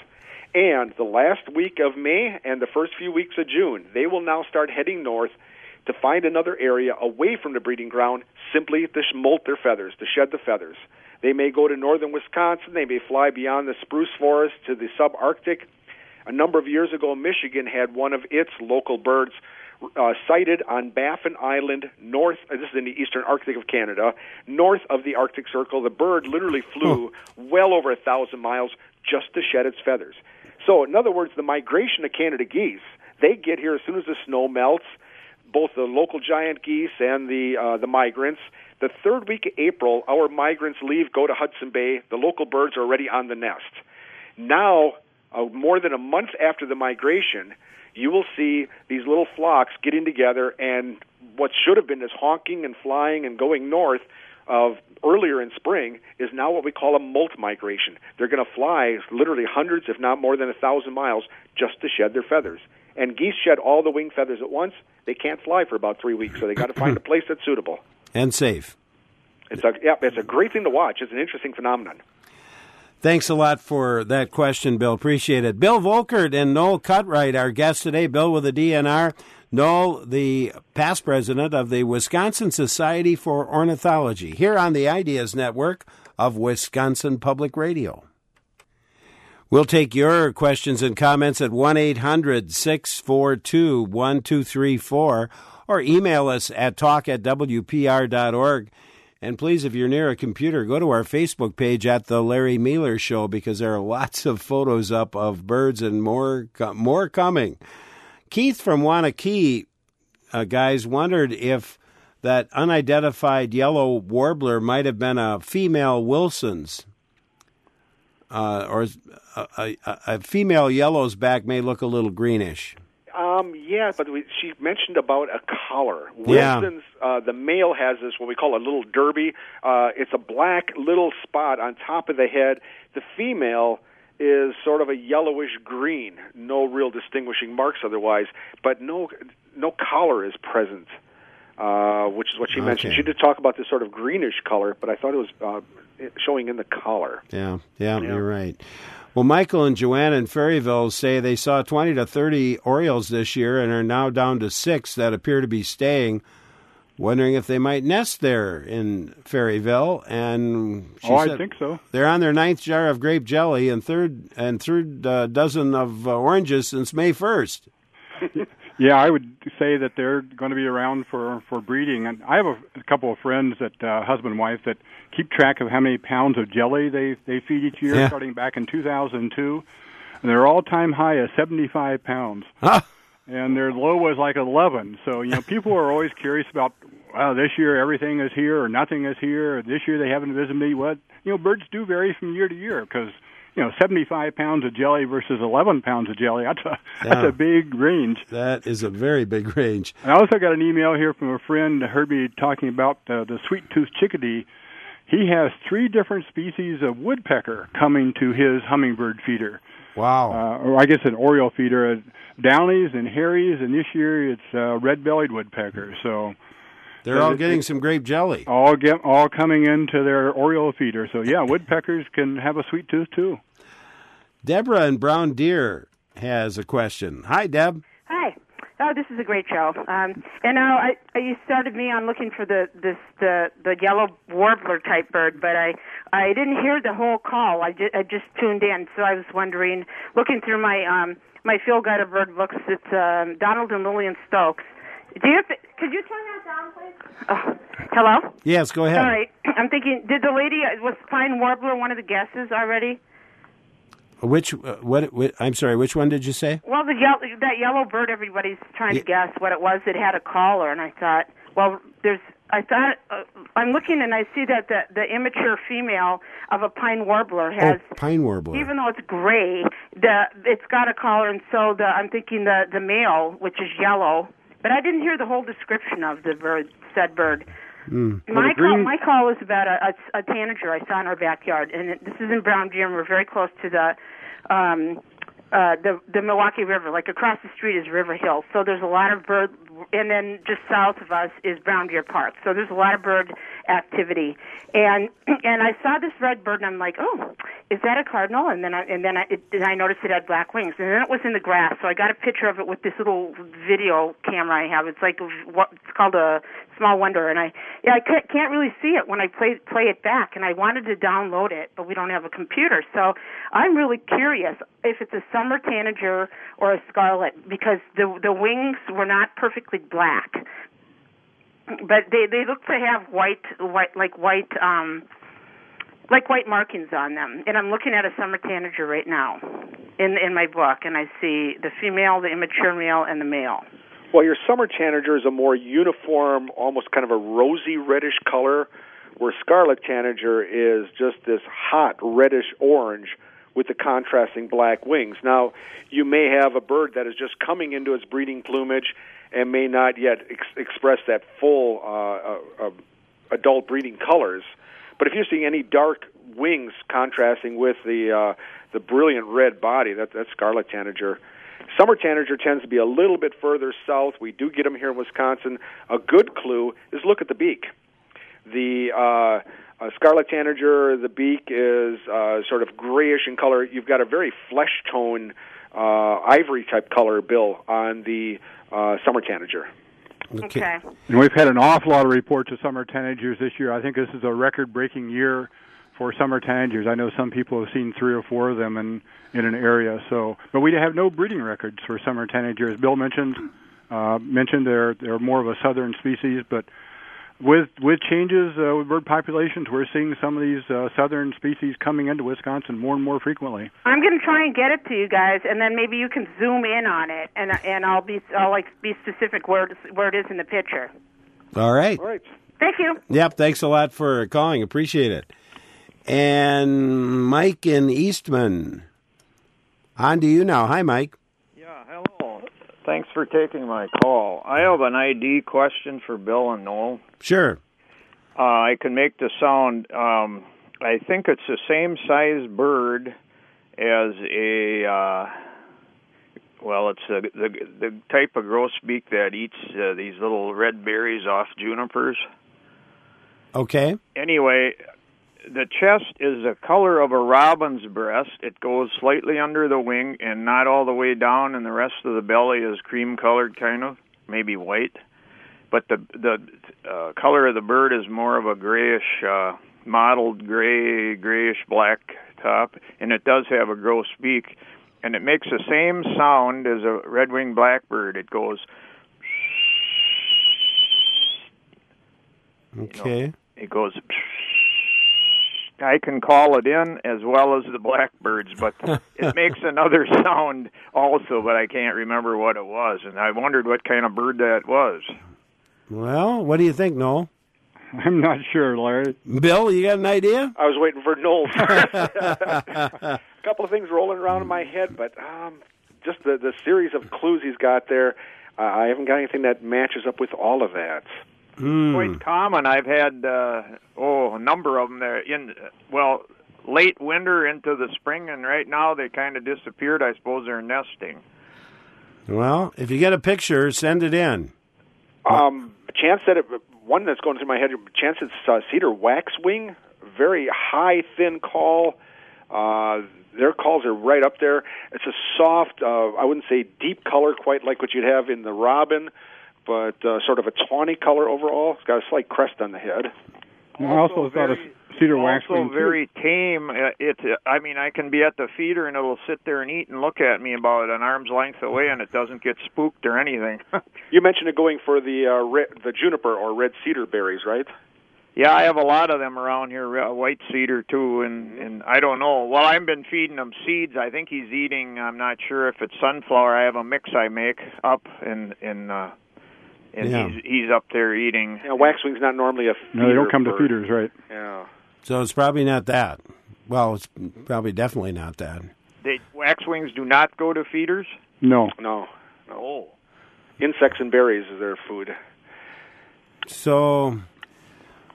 And the last week of May and the first few weeks of June, they will now start heading north to find another area away from the breeding ground, simply to molt their feathers, to shed the feathers. They may go to northern Wisconsin. They may fly beyond the spruce forest to the subarctic. A number of years ago, Michigan had one of its local birds uh, sighted on Baffin Island, north, uh, this is in the eastern Arctic of Canada, north of the Arctic Circle. The bird literally flew well over a thousand miles just to shed its feathers. So, in other words, the migration of Canada geese, they get here as soon as the snow melts, both the local giant geese and the uh, the migrants. The third week of April, our migrants leave, go to Hudson Bay. The local birds are already on the nest. Now, uh, more than a month after the migration, you will see these little flocks getting together, and what should have been this honking and flying and going north of earlier in spring is now what we call a molt migration. They're going to fly literally hundreds, if not more than a thousand miles, just to shed their feathers. And geese shed all the wing feathers at once. They can't fly for about three weeks, so they got to find a place that's suitable and safe. It's a yeah, it's a great thing to watch. It's an interesting phenomenon. Thanks a lot for that question, Bill. Appreciate it. Bill Volkert and Noel Cutright, our guests today. Bill with the D N R. Noel, the past president of the Wisconsin Society for Ornithology, here on the Ideas Network of Wisconsin Public Radio. We'll take your questions and comments at one eight hundred six four two one two three four or email us at talk at w p r dot org. And please, if you're near a computer, go to our Facebook page at The Larry Mealer Show, because there are lots of photos up of birds and more more coming. Keith from Wanakee, uh, guys, wondered if that unidentified yellow warbler might have been a female Wilson's. Uh, or a, a, a female yellow's back may look a little greenish. Um, yeah, but we, she mentioned about a collar. Yeah. Wilson's, uh, the male has this, what we call a little derby. Uh, it's a black little spot on top of the head. The female is sort of a yellowish green. No real distinguishing marks otherwise, but no no collar is present, uh, which is what she Okay. mentioned. She did talk about this sort of greenish color, but I thought it was uh, showing in the collar. Yeah, yeah, yeah, you're right. Well, Michael and Joanna in Ferryville say they saw twenty to thirty Orioles this year and are now down to six that appear to be staying. Wondering if they might nest there in Ferryville, and she oh, said I think so. They're on their ninth jar of grape jelly and third and third uh, dozen of uh, oranges since May first. Yeah, I would say that they're going to be around for, for breeding. And I have a, a couple of friends, that uh, husband and wife, that keep track of how many pounds of jelly they, they feed each year, Yeah. starting back in two thousand two. And their all-time high is seventy-five pounds. Huh. And their low was like eleven. So, you know, people are always curious about, wow, this year everything is here or nothing is here. Or this year they haven't visited me. What? You know, birds do vary from year to year because, you know, seventy-five pounds of jelly versus eleven pounds of jelly, that's a, Yeah. that's a big range. That is a very big range. I also got an email here from a friend that heard me talking about uh, the sweet-toothed chickadee. He has three different species of woodpecker coming to his hummingbird feeder. Wow. Uh, or I guess an Oriole feeder. Uh, Downies and Harries, and this year it's uh, red-bellied woodpecker. So They're all getting some grape jelly. all get all coming into their Oriole feeder. So yeah, woodpeckers can have a sweet tooth too. Deborah in Brown Deer has a question. Hi, Deb. Hi. Oh, this is a great show. Um, and now I, I, you started me on looking for the this the the yellow warbler type bird, but I I didn't hear the whole call. I just, I just tuned in, so I was wondering, looking through my um my field guide of bird books. It's um, Donald and Lillian Stokes. Do you? Th- could you turn that down, please? Oh, hello. Yes, go ahead. All right. I'm thinking, did the lady was pine warbler one of the guesses already? Which uh, what, what? I'm sorry. Which one did you say? Well, the yellow, that yellow bird, everybody's trying to guess what it was. It had a collar, and I thought, well, there's. I thought uh, I'm looking, and I see that the the immature female of a pine warbler has, oh, pine warbler. even though it's gray, the it's got a collar, and so the I'm thinking the the male, which is yellow, but I didn't hear the whole description of the bird, said bird. Mm. My call, my call is about a, a, a tanager I saw in our backyard, and it, this is in Brown Deer, and we're very close to the um, uh, the the Milwaukee River. Like across the street is River Hill, so there's a lot of bird. And then just south of us is Brown Deer Park, so there's a lot of bird activity. And and I saw this red bird, and I'm like, oh, is that a cardinal? And then I and then I it, and I noticed it had black wings, and then it was in the grass. So I got a picture of it with this little video camera I have. It's like what it's called a Small Wonder, and I yeah I can't, can't really see it when I play play it back. And I wanted to download it, but we don't have a computer, so I'm really curious if it's a summer tanager or a scarlet, because the the wings were not perfectly black, but they they look to have white white like white um like white markings on them. And I'm looking at a summer tanager right now in in my book, and I see the female, the immature male, and the male. Well, your summer tanager is a more uniform, almost kind of a rosy reddish color, where scarlet tanager is just this hot reddish orange with the contrasting black wings. Now, you may have a bird that is just coming into its breeding plumage and may not yet ex- express that full uh, uh, uh, adult breeding colors. But if you're seeing any dark wings contrasting with the uh, the brilliant red body, that, that's scarlet tanager. Summer tanager tends to be a little bit further south. We do get them here in Wisconsin. A good clue is look at the beak. The uh, uh, scarlet tanager, the beak is uh, sort of grayish in color. You've got a very flesh tone, uh, ivory type color, Bill, on the uh, summer tanager. Okay. And we've had an awful lot of reports of summer tanagers this year. I think this is a record-breaking year for summer tanagers. I know some people have seen three or four of them in, in an area. So, but we have no breeding records for summer tanagers. Bill mentioned uh, mentioned they're they're more of a southern species, but with with changes uh, with bird populations, we're seeing some of these uh, southern species coming into Wisconsin more and more frequently. I'm going to try and get it to you guys, and then maybe you can zoom in on it, and and I'll be I'll like be specific where it, where it is in the picture. All right. All right. Thank you. Yep. Thanks a lot for calling. Appreciate it. And Mike in Eastman. On to you now. Hi, Mike. Yeah, hello. Thanks for taking my call. I have an I D question for Bill and Noel. Sure. Uh, I can make the sound. Um, I think it's the same size bird as a, uh, well, it's the, the the type of grosbeak that eats uh, these little red berries off junipers. Okay. Anyway, the chest is the color of a robin's breast. It goes slightly under the wing and not all the way down, and the rest of the belly is cream-colored, kind of, maybe white. But the the uh, color of the bird is more of a grayish, uh, mottled gray, grayish-black top, and it does have a gross beak. And it makes the same sound as a red-winged blackbird. It goes... Okay. You know, it goes... I can call it in as well as the blackbirds, but it makes another sound also, but I can't remember what it was. And I wondered what kind of bird that was. Well, what do you think, Noel? I'm not sure, Larry. Bill, you got an idea? I was waiting for Noel first. A couple of things rolling around in my head, but um, just the, the series of clues he's got there, uh, I haven't got anything that matches up with all of that. Mm. Quite common. I've had uh, oh a number of them there in well late winter into the spring, and right now they kind of disappeared. I suppose they're nesting. Well, if you get a picture, send it in. Um, chance that it, one that's going through my head. Chance it's uh, cedar waxwing, very high, thin call. Uh, their calls are right up there. It's a soft, uh, I wouldn't say deep color, quite like what you'd have in the robin, but uh, sort of a tawny color overall. It's got a slight crest on the head. I also, also thought of cedar waxwing. Also very tame. Uh, it, uh, I mean, I can be at the feeder and it'll sit there and eat and look at me about an arm's length away, and it doesn't get spooked or anything. You mentioned it going for the uh, red, the juniper or red cedar berries, right? Yeah, I have a lot of them around here, uh, white cedar too, and, and I don't know. Well, I've been feeding him seeds. I think he's eating, I'm not sure if it's sunflower. I have a mix I make up, and, and, uh, and yeah. he's, he's up there eating. Yeah, waxwing's not normally a feeder. No, they don't come bird. to feeders, right? Yeah. So it's probably not that. Well, it's probably definitely not that. They, waxwings do not go to feeders? No. No. No. Oh. Insects and berries is their food. So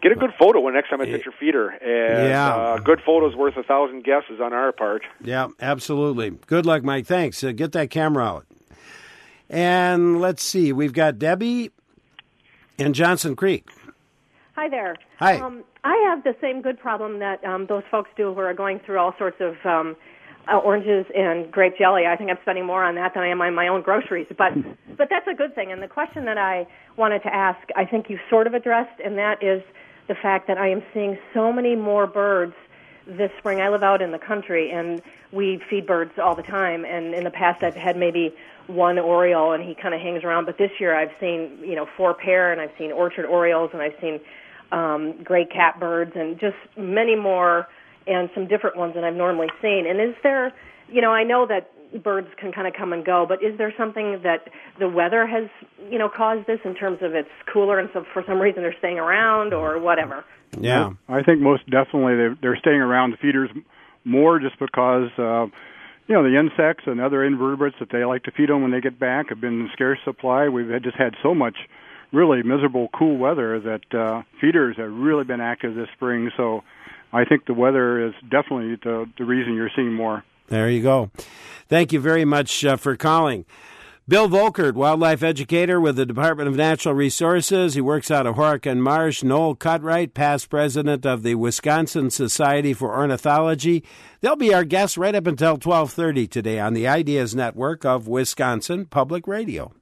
Get a good photo when next time I set your feeder. And Yeah. uh, good photo's worth a thousand guesses on our part. Yeah, absolutely. Good luck, Mike. Thanks. Uh, get that camera out. And let's see. We've got Debbie in Johnson Creek. Hi there. Hi. Um, I have the same good problem that um, those folks do who are going through all sorts of um, uh, oranges and grape jelly. I think I'm spending more on that than I am on my own groceries. But but that's a good thing. And the question that I wanted to ask, I think you sort of addressed, and that is the fact that I am seeing so many more birds this spring. I live out in the country, and we feed birds all the time. And in the past, I've had maybe one oriole, and he kind of hangs around. But this year, I've seen, you know, four pair, and I've seen orchard orioles, and I've seen um, gray catbirds, and just many more, and some different ones than I've normally seen. And is there, you know, I know that birds can kind of come and go, but is there something that the weather has, you know, caused this in terms of it's cooler, and so for some reason they're staying around or whatever? Yeah. I think most definitely they're, they're staying around the feeders more just because, uh, you know, the insects and other invertebrates that they like to feed on when they get back have been in scarce supply. We've had, just had so much really miserable cool weather that uh, feeders have really been active this spring. So I think the weather is definitely the, the reason you're seeing more. There you go. Thank you very much uh, for calling. Bill Volkert, wildlife educator with the Department of Natural Resources. He works out of Horicon Marsh. Noel Cutright, past president of the Wisconsin Society for Ornithology. They'll be our guests right up until twelve thirty today on the Ideas Network of Wisconsin Public Radio.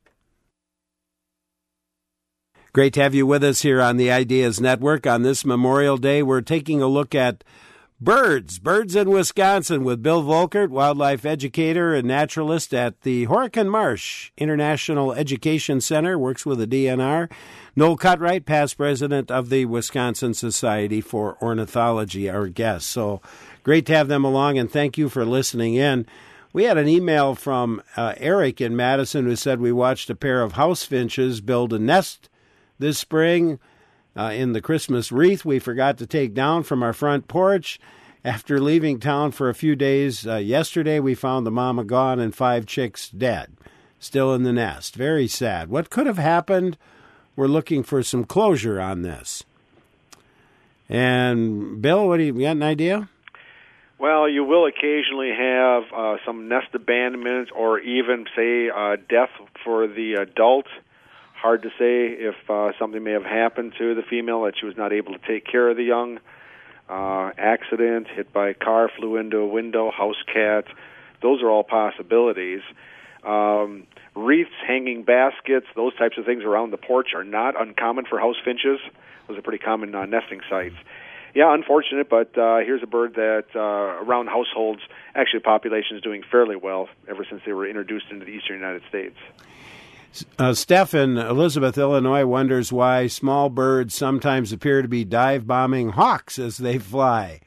Great to have you with us here on the Ideas Network. On this Memorial Day, we're taking a look at Birds, Birds in Wisconsin with Bill Volkert, wildlife educator and naturalist at the Horicon Marsh International Education Center, works with the D N R. Noel Cutright, past president of the Wisconsin Society for Ornithology, our guest. So great to have them along, and thank you for listening in. We had an email from uh, Eric in Madison who said we watched a pair of house finches build a nest this spring. Uh, in the Christmas wreath we forgot to take down from our front porch. After leaving town for a few days uh, yesterday, we found the mama gone and five chicks dead, still in the nest. Very sad. What could have happened? We're looking for some closure on this. And Bill, what do you, you got an idea? Well, you will occasionally have uh, some nest abandonment or even, say, uh, death for the adult. Hard to say if uh, something may have happened to the female, that she was not able to take care of the young. Uh, accident, hit by a car, flew into a window, house cat. Those are all possibilities. Um, wreaths, hanging baskets, those types of things around the porch are not uncommon for house finches. Those are pretty common uh, nesting sites. Yeah, unfortunate, but uh, here's a bird that uh, around households, actually the population is doing fairly well ever since they were introduced into the eastern United States. Uh, Steph in Elizabeth, Illinois, wonders why small birds sometimes appear to be dive-bombing hawks as they fly.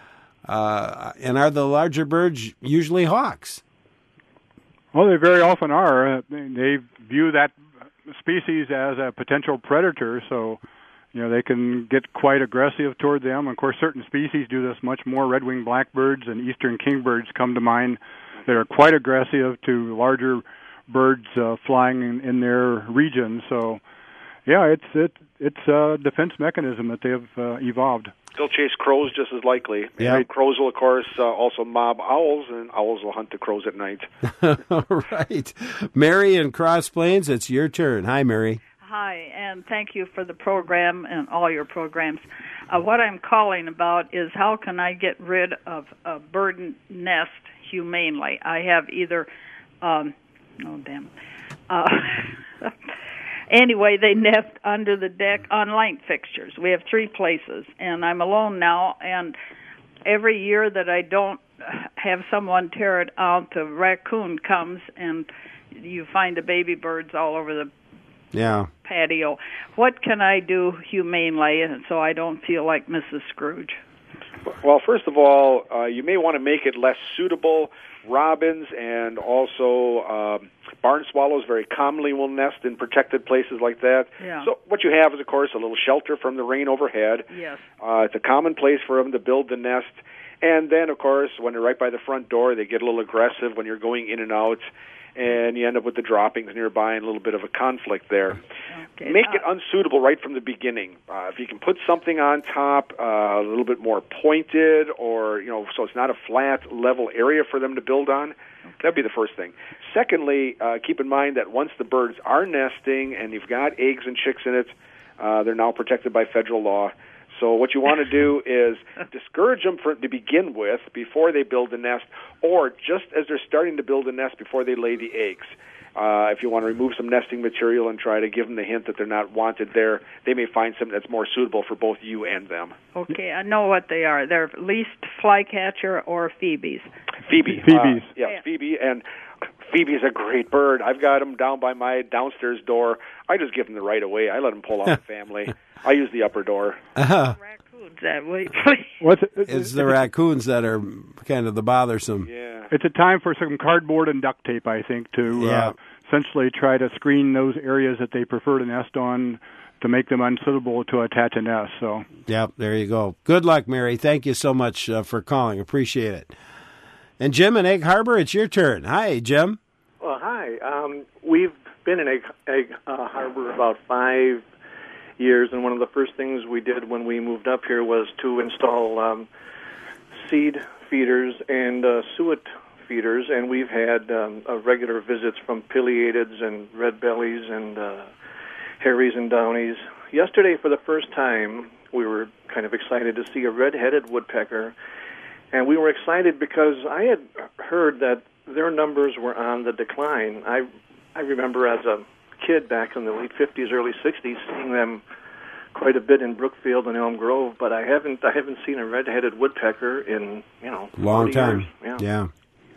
Uh, and are the larger birds usually hawks? Well, they very often are. Uh, they view that species as a potential predator, so you know they can get quite aggressive toward them. Of course, certain species do this much more. Red-winged blackbirds and eastern kingbirds come to mind that are quite aggressive to larger birds uh, flying in, in their region. So, yeah, it's it it's a defense mechanism that they have uh, evolved. They'll chase crows just as likely. Yeah. And crows will, of course, uh, also mob owls, and owls will hunt the crows at night. All right. Mary in Cross Plains, it's your turn. Hi, Mary. Hi, and thank you for the program and all your programs. Uh, what I'm calling about is how can I get rid of a bird nest humanely? I have either... Um, Oh, damn. Uh, anyway, they nest under the deck on light fixtures. We have three places, and I'm alone now, and every year that I don't have someone tear it out, the raccoon comes, and you find the baby birds all over the yeah. patio. What can I do humanely so I don't feel like Missus Scrooge? Well, first of all, uh, you may want to make it less suitable. Robins and also um, barn swallows very commonly will nest in protected places like that. Yeah. So what you have is, of course, a little shelter from the rain overhead. Yes. Uh, it's a common place for them to build the nest. And then, of course, when they're right by the front door, they get a little aggressive when you're going in and out, and you end up with the droppings nearby and a little bit of a conflict there. Okay. Make uh, it unsuitable right from the beginning. Uh, if you can put something on top, uh, a little bit more pointed, or, you know, so it's not a flat, level area for them to build on, that'd be the first thing. Secondly, uh, keep in mind that once the birds are nesting and you've got eggs and chicks in it, uh, they're now protected by federal law. So what you want to do is discourage them for, to begin with before they build the nest, or just as they're starting to build a nest before they lay the eggs. Uh, if you want to remove some nesting material and try to give them the hint that they're not wanted there, they may find something that's more suitable for both you and them. Okay, I know what they are. They're least flycatcher or phoebes. Phoebe. Phoebes. Uh, yeah, Phoebe. And Phoebe's a great bird. I've got them down by my downstairs door. I just give them the right of way. I let them pull out the family. I use the upper door. Uh-huh. Raccoons that way. What's it, It's the raccoons that are kind of the bothersome. Yeah. It's a time for some cardboard and duct tape, I think, to Yeah. uh, essentially try to screen those areas that they prefer to nest on to make them unsuitable to attach a nest. So, Yep, there you go. Good luck, Mary. Thank you so much uh, for calling. Appreciate it. And Jim in Egg Harbor, it's your turn. Hi, Jim. Well, hi. Um, we've been in Egg, Egg uh, Harbor about five years, and one of the first things we did when we moved up here was to install um, seed feeders and uh, suet feeders, and we've had um, uh, regular visits from pileatids and red bellies and uh, Harrys and Downies. Yesterday, for the first time, we were kind of excited to see a red-headed woodpecker, and we were excited because I had heard that their numbers were on the decline. I I remember as a kid back in the late fifties, early sixties, seeing them quite a bit in Brookfield and Elm Grove, but I haven't I haven't seen a red-headed woodpecker in, you know, Long time. years. Yeah. yeah.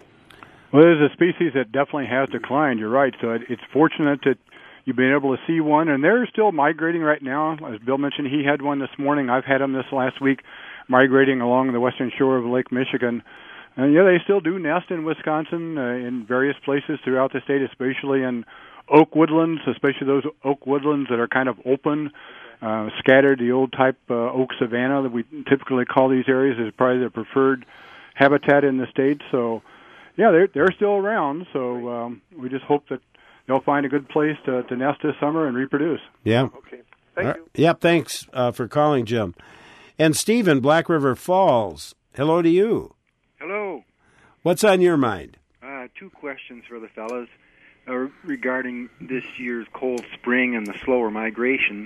well, it is a species that definitely has declined. You're right. So it, it's fortunate that you've been able to see one, and they're still migrating right now. As Bill mentioned, he had one this morning. I've had them this last week, migrating along the western shore of Lake Michigan. And yeah, they still do nest in Wisconsin uh, in various places throughout the state, especially in oak woodlands, especially those oak woodlands that are kind of open, uh, scattered, the old type uh, oak savanna that we typically call these areas is probably their preferred habitat in the state. So, yeah, they're, they're still around. So um, we just hope that they'll find a good place to, to nest this summer and reproduce. Yeah. Okay. Thank All you. right. Yep, thanks uh, for calling, Jim. And Stephen, Black River Falls, hello to you. Hello. What's on your mind? Uh, two questions for the fellas uh, regarding this year's cold spring and the slower migration.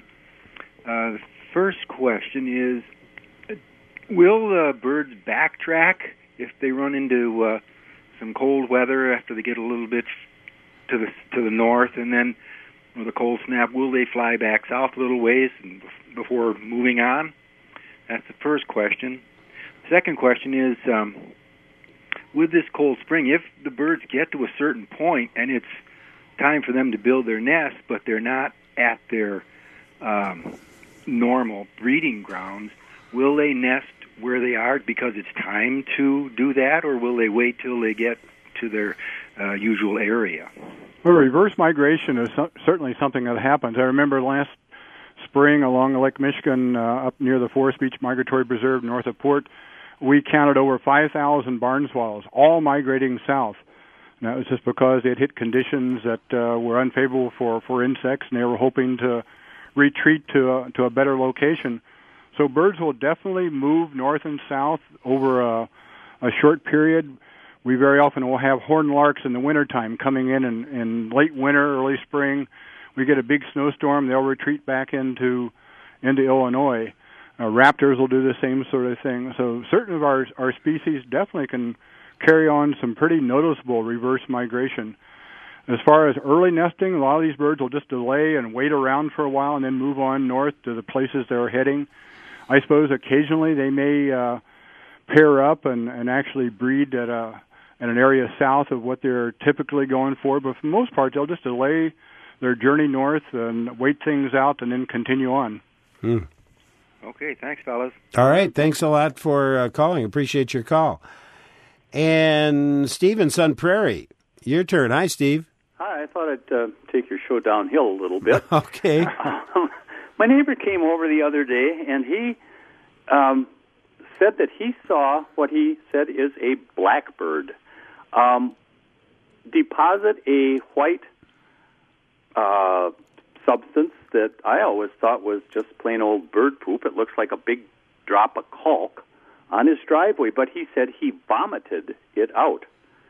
Uh, the first question is, will the birds backtrack if they run into uh, some cold weather after they get a little bit to the to the north, and then with a cold snap, will they fly back south a little ways and before moving on? That's the first question. Second question is, um, with this cold spring, if the birds get to a certain point and it's time for them to build their nest, but they're not at their um, normal breeding grounds, will they nest where they are because it's time to do that, or will they wait till they get to their uh, usual area? Well, reverse migration is so- certainly something that happens. I remember last spring along Lake Michigan, uh, up near the Forest Beach Migratory Preserve north of Port, we counted over five thousand barn swallows, all migrating south. And that was just because they had hit conditions that uh, were unfavorable for, for insects, and they were hoping to retreat to a, to a better location. So birds will definitely move north and south over a, a short period. We very often will have horned larks in the wintertime coming in, in in late winter, early spring. We get a big snowstorm, they'll retreat back into into Illinois. Uh, raptors will do the same sort of thing. So certain of our our species definitely can carry on some pretty noticeable reverse migration. As far as early nesting, a lot of these birds will just delay and wait around for a while and then move on north to the places they're heading. I suppose occasionally they may uh, pair up and, and actually breed at a at an area south of what they're typically going for, but for the most part they'll just delay their journey north and wait things out and then continue on. Hmm. Okay, thanks, fellas. All right, thanks a lot for uh, calling. Appreciate your call. And Steve in Sun Prairie, your turn. Hi, Steve. Hi, I thought I'd uh, take your show downhill a little bit. Okay. Um, my neighbor came over the other day, and he um, said that he saw what he said is a blackbird um, deposit a white uh, substance that I always thought was just plain old bird poop. It looks like a big drop of caulk on his driveway, but he said he vomited it out.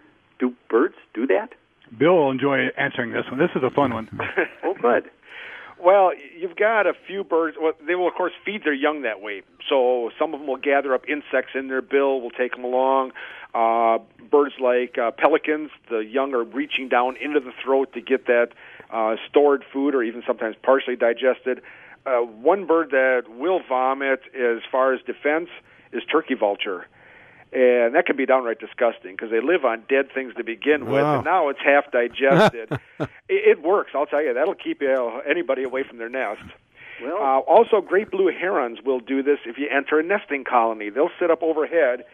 Do birds do that? Bill will enjoy answering this one. This is a fun one. Oh, good. Well, you've got a few birds. Well, they will, of course, feed their young that way. So some of them will gather up insects in their bill, will take them along. Uh, birds like uh, pelicans, the young are reaching down into the throat to get that uh, stored food or even sometimes partially digested. Uh, one bird that will vomit as far as defense is turkey vulture. And that can be downright disgusting because they live on dead things to begin with, Wow. and now it's half digested. it, it works, I'll tell you. That'll keep uh, anybody away from their nest. Well, uh, also, great blue herons will do this if you enter a nesting colony. They'll sit up overhead,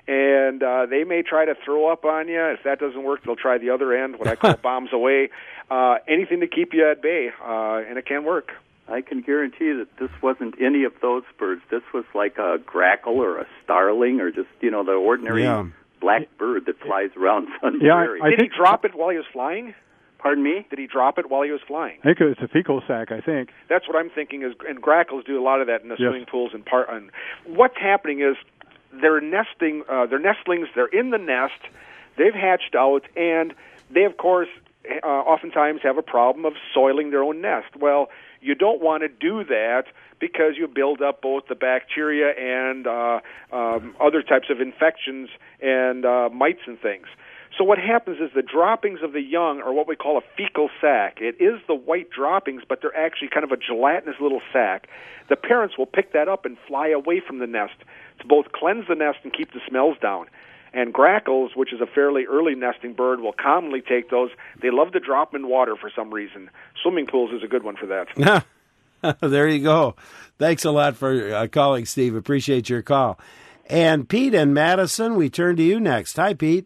and uh, they may try to throw up on you. If that doesn't work, they'll try the other end, what I call bombs away. Uh, anything to keep you at bay, uh, and it can work. I can guarantee that this wasn't any of those birds. This was like a grackle or a starling or just, you know, the ordinary Yeah. black bird that flies around Sun Yeah, I- Prairie. I Did think- he drop it while he was flying? Pardon me? Did he drop it while he was flying? I think it's a fecal sac, I think. That's what I'm thinking. Is and grackles do a lot of that in the Yes. swimming pools and part. And what's happening is they're nesting. Uh, they're nestlings. They're in the nest. They've hatched out, and they, of course, uh, oftentimes have a problem of soiling their own nest. Well, you don't want to do that because you build up both the bacteria and uh, um, other types of infections and uh, mites and things. So what happens is the droppings of the young are what we call a fecal sac. It is the white droppings, but they're actually kind of a gelatinous little sac. The parents will pick that up and fly away from the nest to both cleanse the nest and keep the smells down. And grackles, which is a fairly early nesting bird, will commonly take those. They love to drop them in water for some reason. Swimming pools is a good one for that. There you go. Thanks a lot for uh, calling, Steve. Appreciate your call. And Pete and Madison, we turn to you next. Hi, Pete.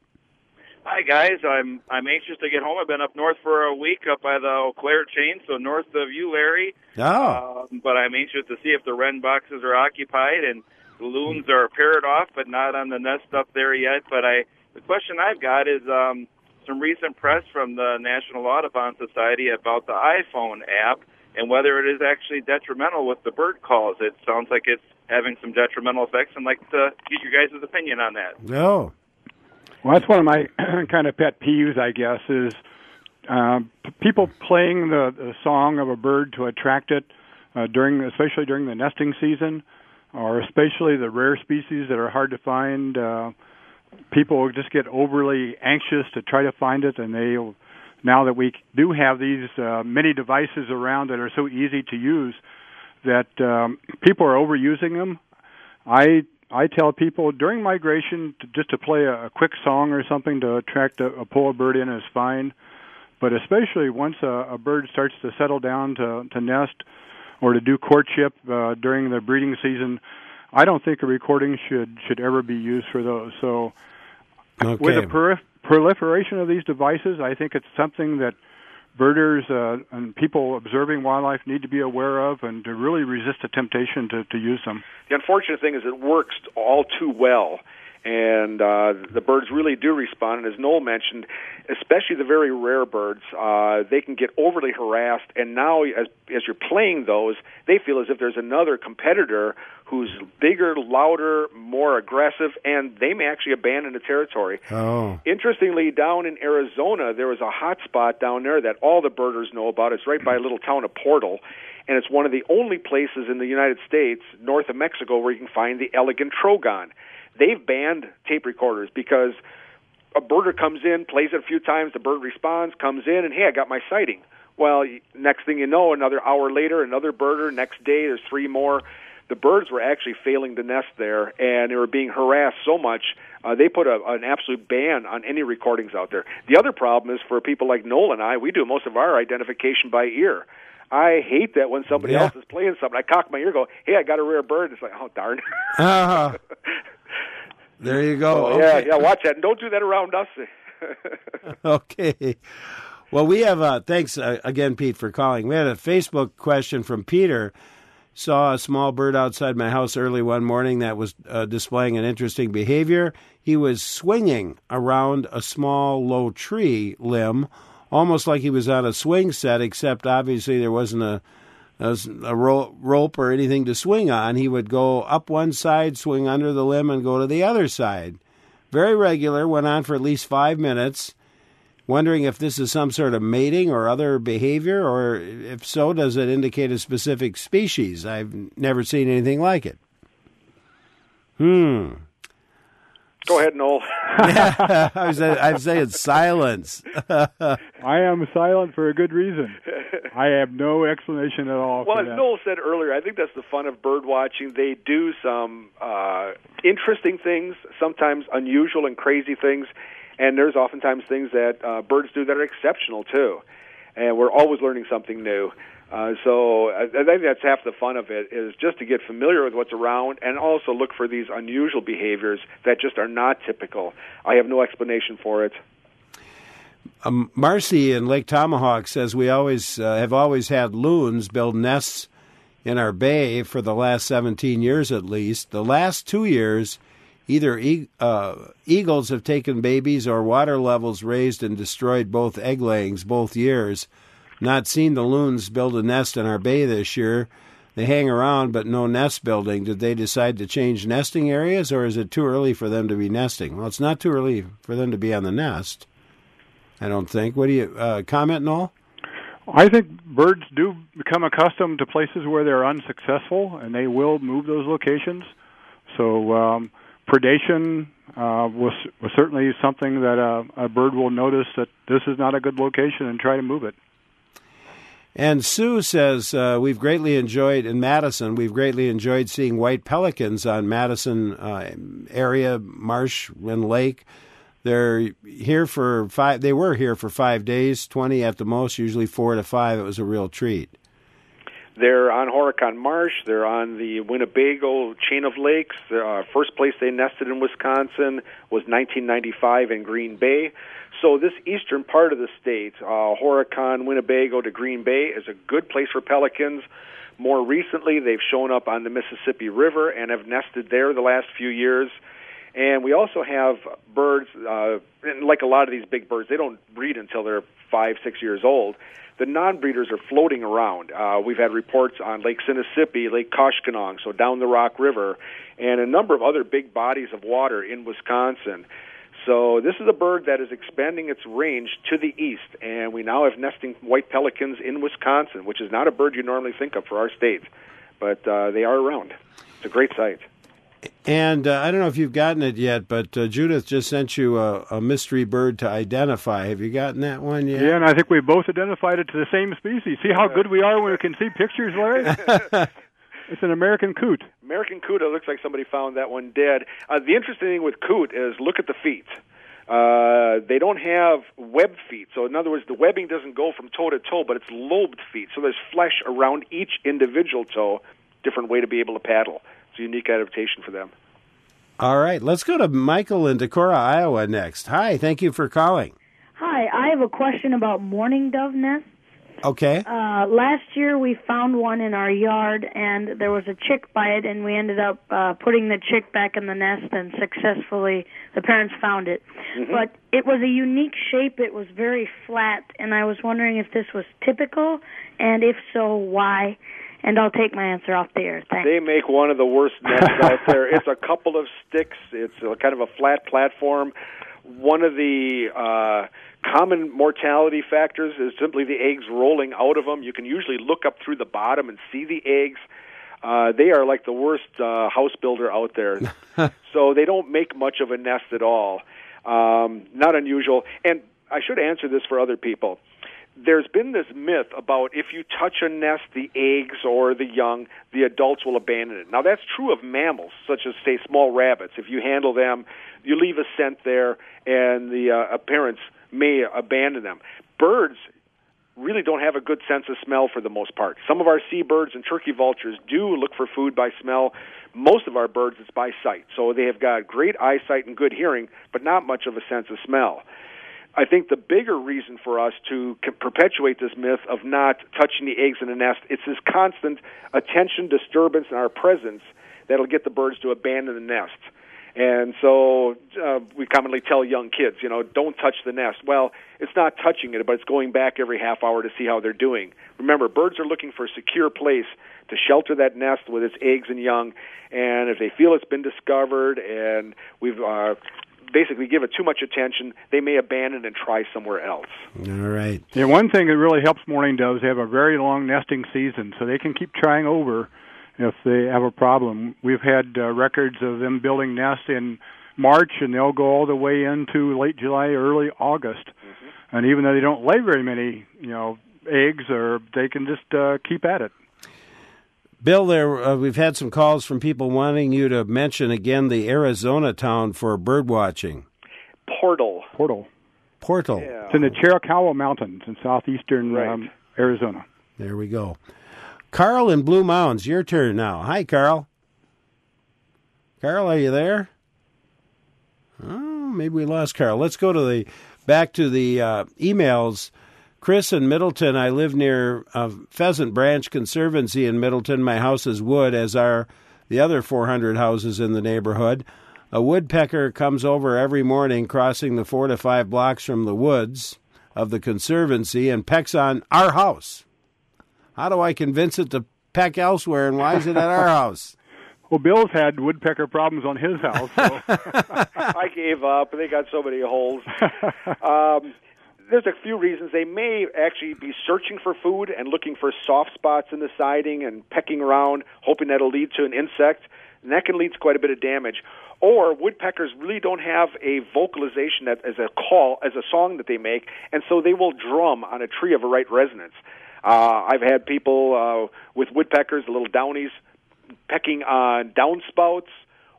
Hi guys, I'm I'm anxious to get home. I've been up north for a week, up by the Eau Claire chain, so north of you, Larry. Oh. Um, but I'm anxious to see if the wren boxes are occupied and the loons are paired off, but not on the nest up there yet. But I, the question I've got is um, some recent press from the National Audubon Society about the iPhone app and whether it is actually detrimental with the bird calls. It sounds like it's having some detrimental effects, and I'd like to get your guys' opinion on that. No. Well, that's one of my kind of pet peeves, I guess, is uh, p- people playing the, the song of a bird to attract it uh, during, especially during the nesting season, or especially the rare species that are hard to find. Uh, people just get overly anxious to try to find it, and they, now that we do have these uh, many devices around that are so easy to use, that um, people are overusing them. I I tell people during migration to, just to play a, a quick song or something to attract a, a pull a bird in is fine, but especially once a, a bird starts to settle down to, to nest or to do courtship uh, during the breeding season, I don't think a recording should should ever be used for those. So Okay. with the prolif- proliferation of these devices, I think it's something that birders uh, and people observing wildlife need to be aware of and to really resist the temptation to, to use them. The unfortunate thing is it works all too well, and uh, the birds really do respond. And as Noel mentioned, especially the very rare birds, uh, they can get overly harassed, and now as, as you're playing those, they feel as if there's another competitor who's bigger, louder, more aggressive, and they may actually abandon the territory. Oh. Interestingly, down in Arizona, there was a hot spot down there that all the birders know about. It's right by a little town of Portal, and it's one of the only places in the United States, north of Mexico, where you can find the elegant trogon. They've banned tape recorders because a birder comes in, plays it a few times, the bird responds, comes in, and, hey, I got my sighting. Well, next thing you know, another hour later, another birder, next day there's three more. The birds were actually failing to nest there, and they were being harassed so much, uh, they put a, an absolute ban on any recordings out there. The other problem is for people like Noel and I, we do most of our identification by ear. I hate that when somebody Yeah. else is playing something, I cock my ear and go, hey, I got a rare bird. It's like, oh, darn. Uh, there you go. Oh, yeah, Okay. yeah, watch that. And don't do that around us. Okay. Well, we have, uh, thanks uh, again, Pete, for calling. We had a Facebook question from Peter. saw a small bird outside my house early one morning that was uh, displaying an interesting behavior. He was swinging around a small, low tree limb, almost like he was on a swing set, except obviously there wasn't a, a, a ro- rope or anything to swing on. He would go up one side, swing under the limb, and go to the other side. Very regular, went on for at least five minutes. Wondering if this is some sort of mating or other behavior, or if so, does it indicate a specific species? I've never seen anything like it. Hmm. Go ahead, Noel. Yeah, I was, I'm saying silence. I am silent for a good reason. I have no explanation at all. Well, for as that. Noel said earlier, I think that's the fun of bird watching. They do some uh, interesting things, sometimes unusual and crazy things. And there's oftentimes things that uh, birds do that are exceptional, too. And we're always learning something new. Uh, so I, I think that's half the fun of it, is just to get familiar with what's around and also look for these unusual behaviors that just are not typical. I have no explanation for it. Um, Marcy in Lake Tomahawk says we always uh, have always had loons build nests in our bay for the last seventeen years at least. The last two years... Either e- uh, eagles have taken babies or water levels raised and destroyed both egg layings both years. Not seen the loons build a nest in our bay this year. They hang around, but no nest building. Did they decide to change nesting areas, or is it too early for them to be nesting? Well, it's not too early for them to be on the nest, I don't think. What do you uh, comment, Noel? I think birds do become accustomed to places where they're unsuccessful, and they will move those locations. So... Um, Predation uh, was, was certainly something that uh, a bird will notice that this is not a good location and try to move it. And Sue says, uh, we've greatly enjoyed, in Madison, we've greatly enjoyed seeing white pelicans on Madison uh, area, marsh and lake. They're here for five, they were here for five days, twenty at the most, usually four to five. It was a real treat. They're on Horicon Marsh. They're on the Winnebago chain of lakes. The uh, first place they nested in Wisconsin was nineteen ninety-five in Green Bay. So this eastern part of the state, uh, Horicon, Winnebago to Green Bay, is a good place for pelicans. More recently, they've shown up on the Mississippi River and have nested there the last few years. And we also have birds, uh, and like a lot of these big birds, they don't breed until they're five, six years old. The non-breeders are floating around. Uh, we've had reports on Lake Sinisippi, Lake Koshkonong, so down the Rock River, and a number of other big bodies of water in Wisconsin. So this is a bird that is expanding its range to the east, and we now have nesting white pelicans in Wisconsin, which is not a bird you normally think of for our state, but uh, they are around. It's a great sight. And uh, I don't know if you've gotten it yet, but uh, Judith just sent you a, a mystery bird to identify. Have you gotten that one yet? Yeah, and I think we both identified it to the same species. See how good we are when we can see pictures, Larry? It's an American coot. American coot, it looks like somebody found that one dead. Uh, the interesting thing with coot is look at the feet. Uh, they don't have webbed feet. So in other words, the webbing doesn't go from toe to toe, but it's lobed feet. So there's flesh around each individual toe, different way to be able to paddle. It's a unique adaptation for them. All right, let's go to Michael in Decorah, Iowa next. Hi, thank you for calling. Hi, I have a question about mourning dove nests. Okay. Uh, last year we found one in our yard, and there was a chick by it, and we ended up uh, putting the chick back in the nest, and successfully the parents found it. Mm-hmm. But it was a unique shape. It was very flat, and I was wondering if this was typical, and if so, why? And I'll take my answer off the air. Thanks. They make one of the worst nests out there. It's a couple of sticks. It's a, kind of a flat platform. One of the uh, common mortality factors is simply the eggs rolling out of them. You can usually look up through the bottom and see the eggs. Uh, they are like the worst uh, house builder out there. So they don't make much of a nest at all. Um, not unusual. And I should answer this for other people. There's been this myth about if you touch a nest, the eggs or the young, the adults will abandon it. Now, that's true of mammals, such as, say, small rabbits. If you handle them, you leave a scent there, and the uh, parents may abandon them. Birds really don't have a good sense of smell for the most part. Some of our seabirds and turkey vultures do look for food by smell. Most of our birds, it's by sight. So they have got great eyesight and good hearing, but not much of a sense of smell. I think the bigger reason for us to c- perpetuate this myth of not touching the eggs in the nest, it's this constant attention disturbance in our presence that'll get the birds to abandon the nest. And so uh, we commonly tell young kids, you know, don't touch the nest. Well, it's not touching it, but it's going back every half hour to see how they're doing. Remember, birds are looking for a secure place to shelter that nest with its eggs and young. And if they feel it's been discovered and we've uh, basically given it too much attention, they may abandon and try somewhere else. All right. Yeah, one thing that really helps mourning doves, they have a very long nesting season, so they can keep trying over if they have a problem. We've had uh, records of them building nests in March, and they'll go all the way into late July, early August. Mm-hmm. And even though they don't lay very many, you know, eggs, or they can just uh, keep at it. Bill, there uh, we've had some calls from people wanting you to mention again the Arizona town for bird watching. Portal. Portal. Portal. Yeah. It's in the Chiricahua Mountains in southeastern right. um, Arizona. There we go. Carl in Blue Mounds, your turn now. Hi, Carl. Carl, are you there? Oh, maybe we lost Carl. Let's go to the back to the uh, emails. Chris in Middleton, I live near uh, Pheasant Branch Conservancy in Middleton. My house is wood, as are the other four hundred houses in the neighborhood. A woodpecker comes over every morning, crossing the four to five blocks from the woods of the conservancy, and pecks on our house. How do I convince it to peck elsewhere, and why is it at our house? Well, Bill's had woodpecker problems on his house. So. I gave up. They got so many holes. Um, there's a few reasons. They may actually be searching for food and looking for soft spots in the siding and pecking around, hoping that'll lead to an insect, and that can lead to quite a bit of damage. Or woodpeckers really don't have a vocalization that as a call, as a song that they make, and so they will drum on a tree of a right resonance. Uh, I've had people uh, with woodpeckers, the little downies, pecking on downspouts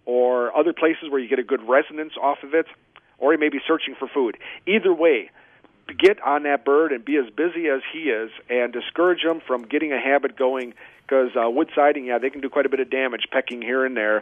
or other places where you get a good resonance off of it, or he may be searching for food. Either way, get on that bird and be as busy as he is and discourage him from getting a habit going, because uh, wood siding, yeah, they can do quite a bit of damage pecking here and there.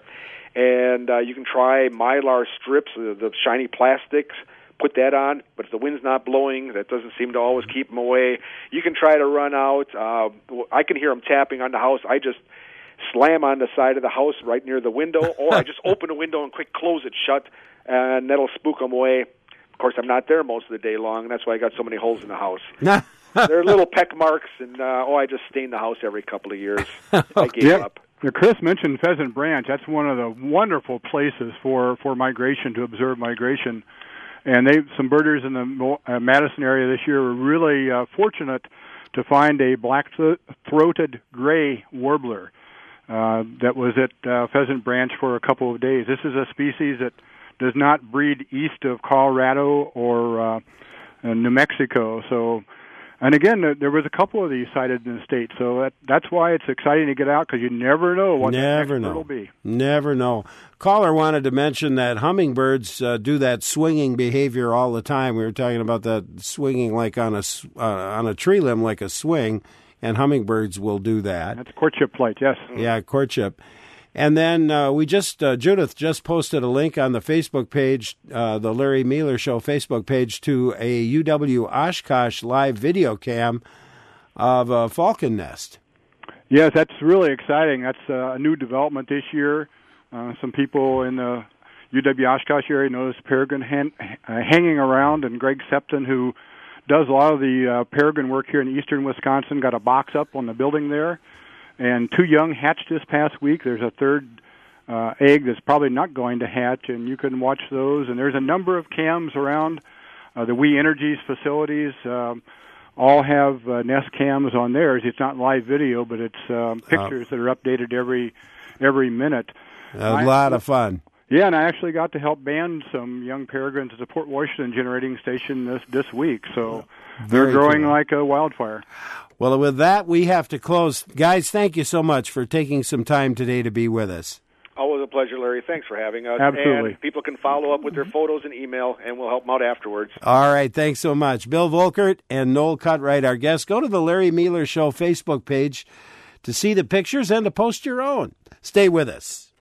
And uh, you can try Mylar strips, the, the shiny plastics, put that on, but if the wind's not blowing, that doesn't seem to always keep them away. You can try to run out. Uh, I can hear them tapping on the house. I just slam on the side of the house right near the window, or I just open the window and quick close it shut, and that'll spook them away. Of course, I'm not there most of the day long, and that's why I got so many holes in the house. They're little peck marks, and uh, oh, I just stain the house every couple of years. I gave yep. up. Now, Chris mentioned Pheasant Branch. That's one of the wonderful places for, for migration, to observe migration. And they, some birders in the uh, Madison area this year were really uh, fortunate to find a black-throated gray warbler uh, that was at uh, Pheasant Branch for a couple of days. This is a species that does not breed east of Colorado or uh, New Mexico. So, and again, there was a couple of these sighted in the state. So that, that's why it's exciting to get out, because you never know what the next bird will be. Never know. Caller wanted to mention that hummingbirds uh, do that swinging behavior all the time. We were talking about that swinging like on a uh, on a tree limb, like a swing, and hummingbirds will do that. That's courtship flight, yes. Yeah, courtship. And then uh, we just, uh, Judith just posted a link on the Facebook page, uh, the Larry Mealer Show Facebook page, to a U W Oshkosh live video cam of a falcon nest. Yes, that's really exciting. That's uh, a new development this year. Uh, some people in the U W Oshkosh area noticed peregrine han- uh, hanging around, and Greg Septon, who does a lot of the uh, peregrine work here in eastern Wisconsin, got a box up on the building there. And two young hatched this past week. There's a third uh, egg that's probably not going to hatch, and you can watch those. And there's a number of cams around. Uh, the We Energies facilities um, all have uh, nest cams on theirs. It's not live video, but it's um, pictures that are updated every every minute. A I, lot of fun. Yeah, and I actually got to help band some young peregrines at the Port Washington generating station this, this week. So Very they're growing cool. like a wildfire. Well, with that, we have to close. Guys, thank you so much for taking some time today to be with us. Always a pleasure, Larry. Thanks for having us. Absolutely. And people can follow up with their photos and email, and we'll help them out afterwards. All right, thanks so much. Bill Volkert and Noel Cutright, our guests. Go to the Larry Mealer Show Facebook page to see the pictures and to post your own. Stay with us.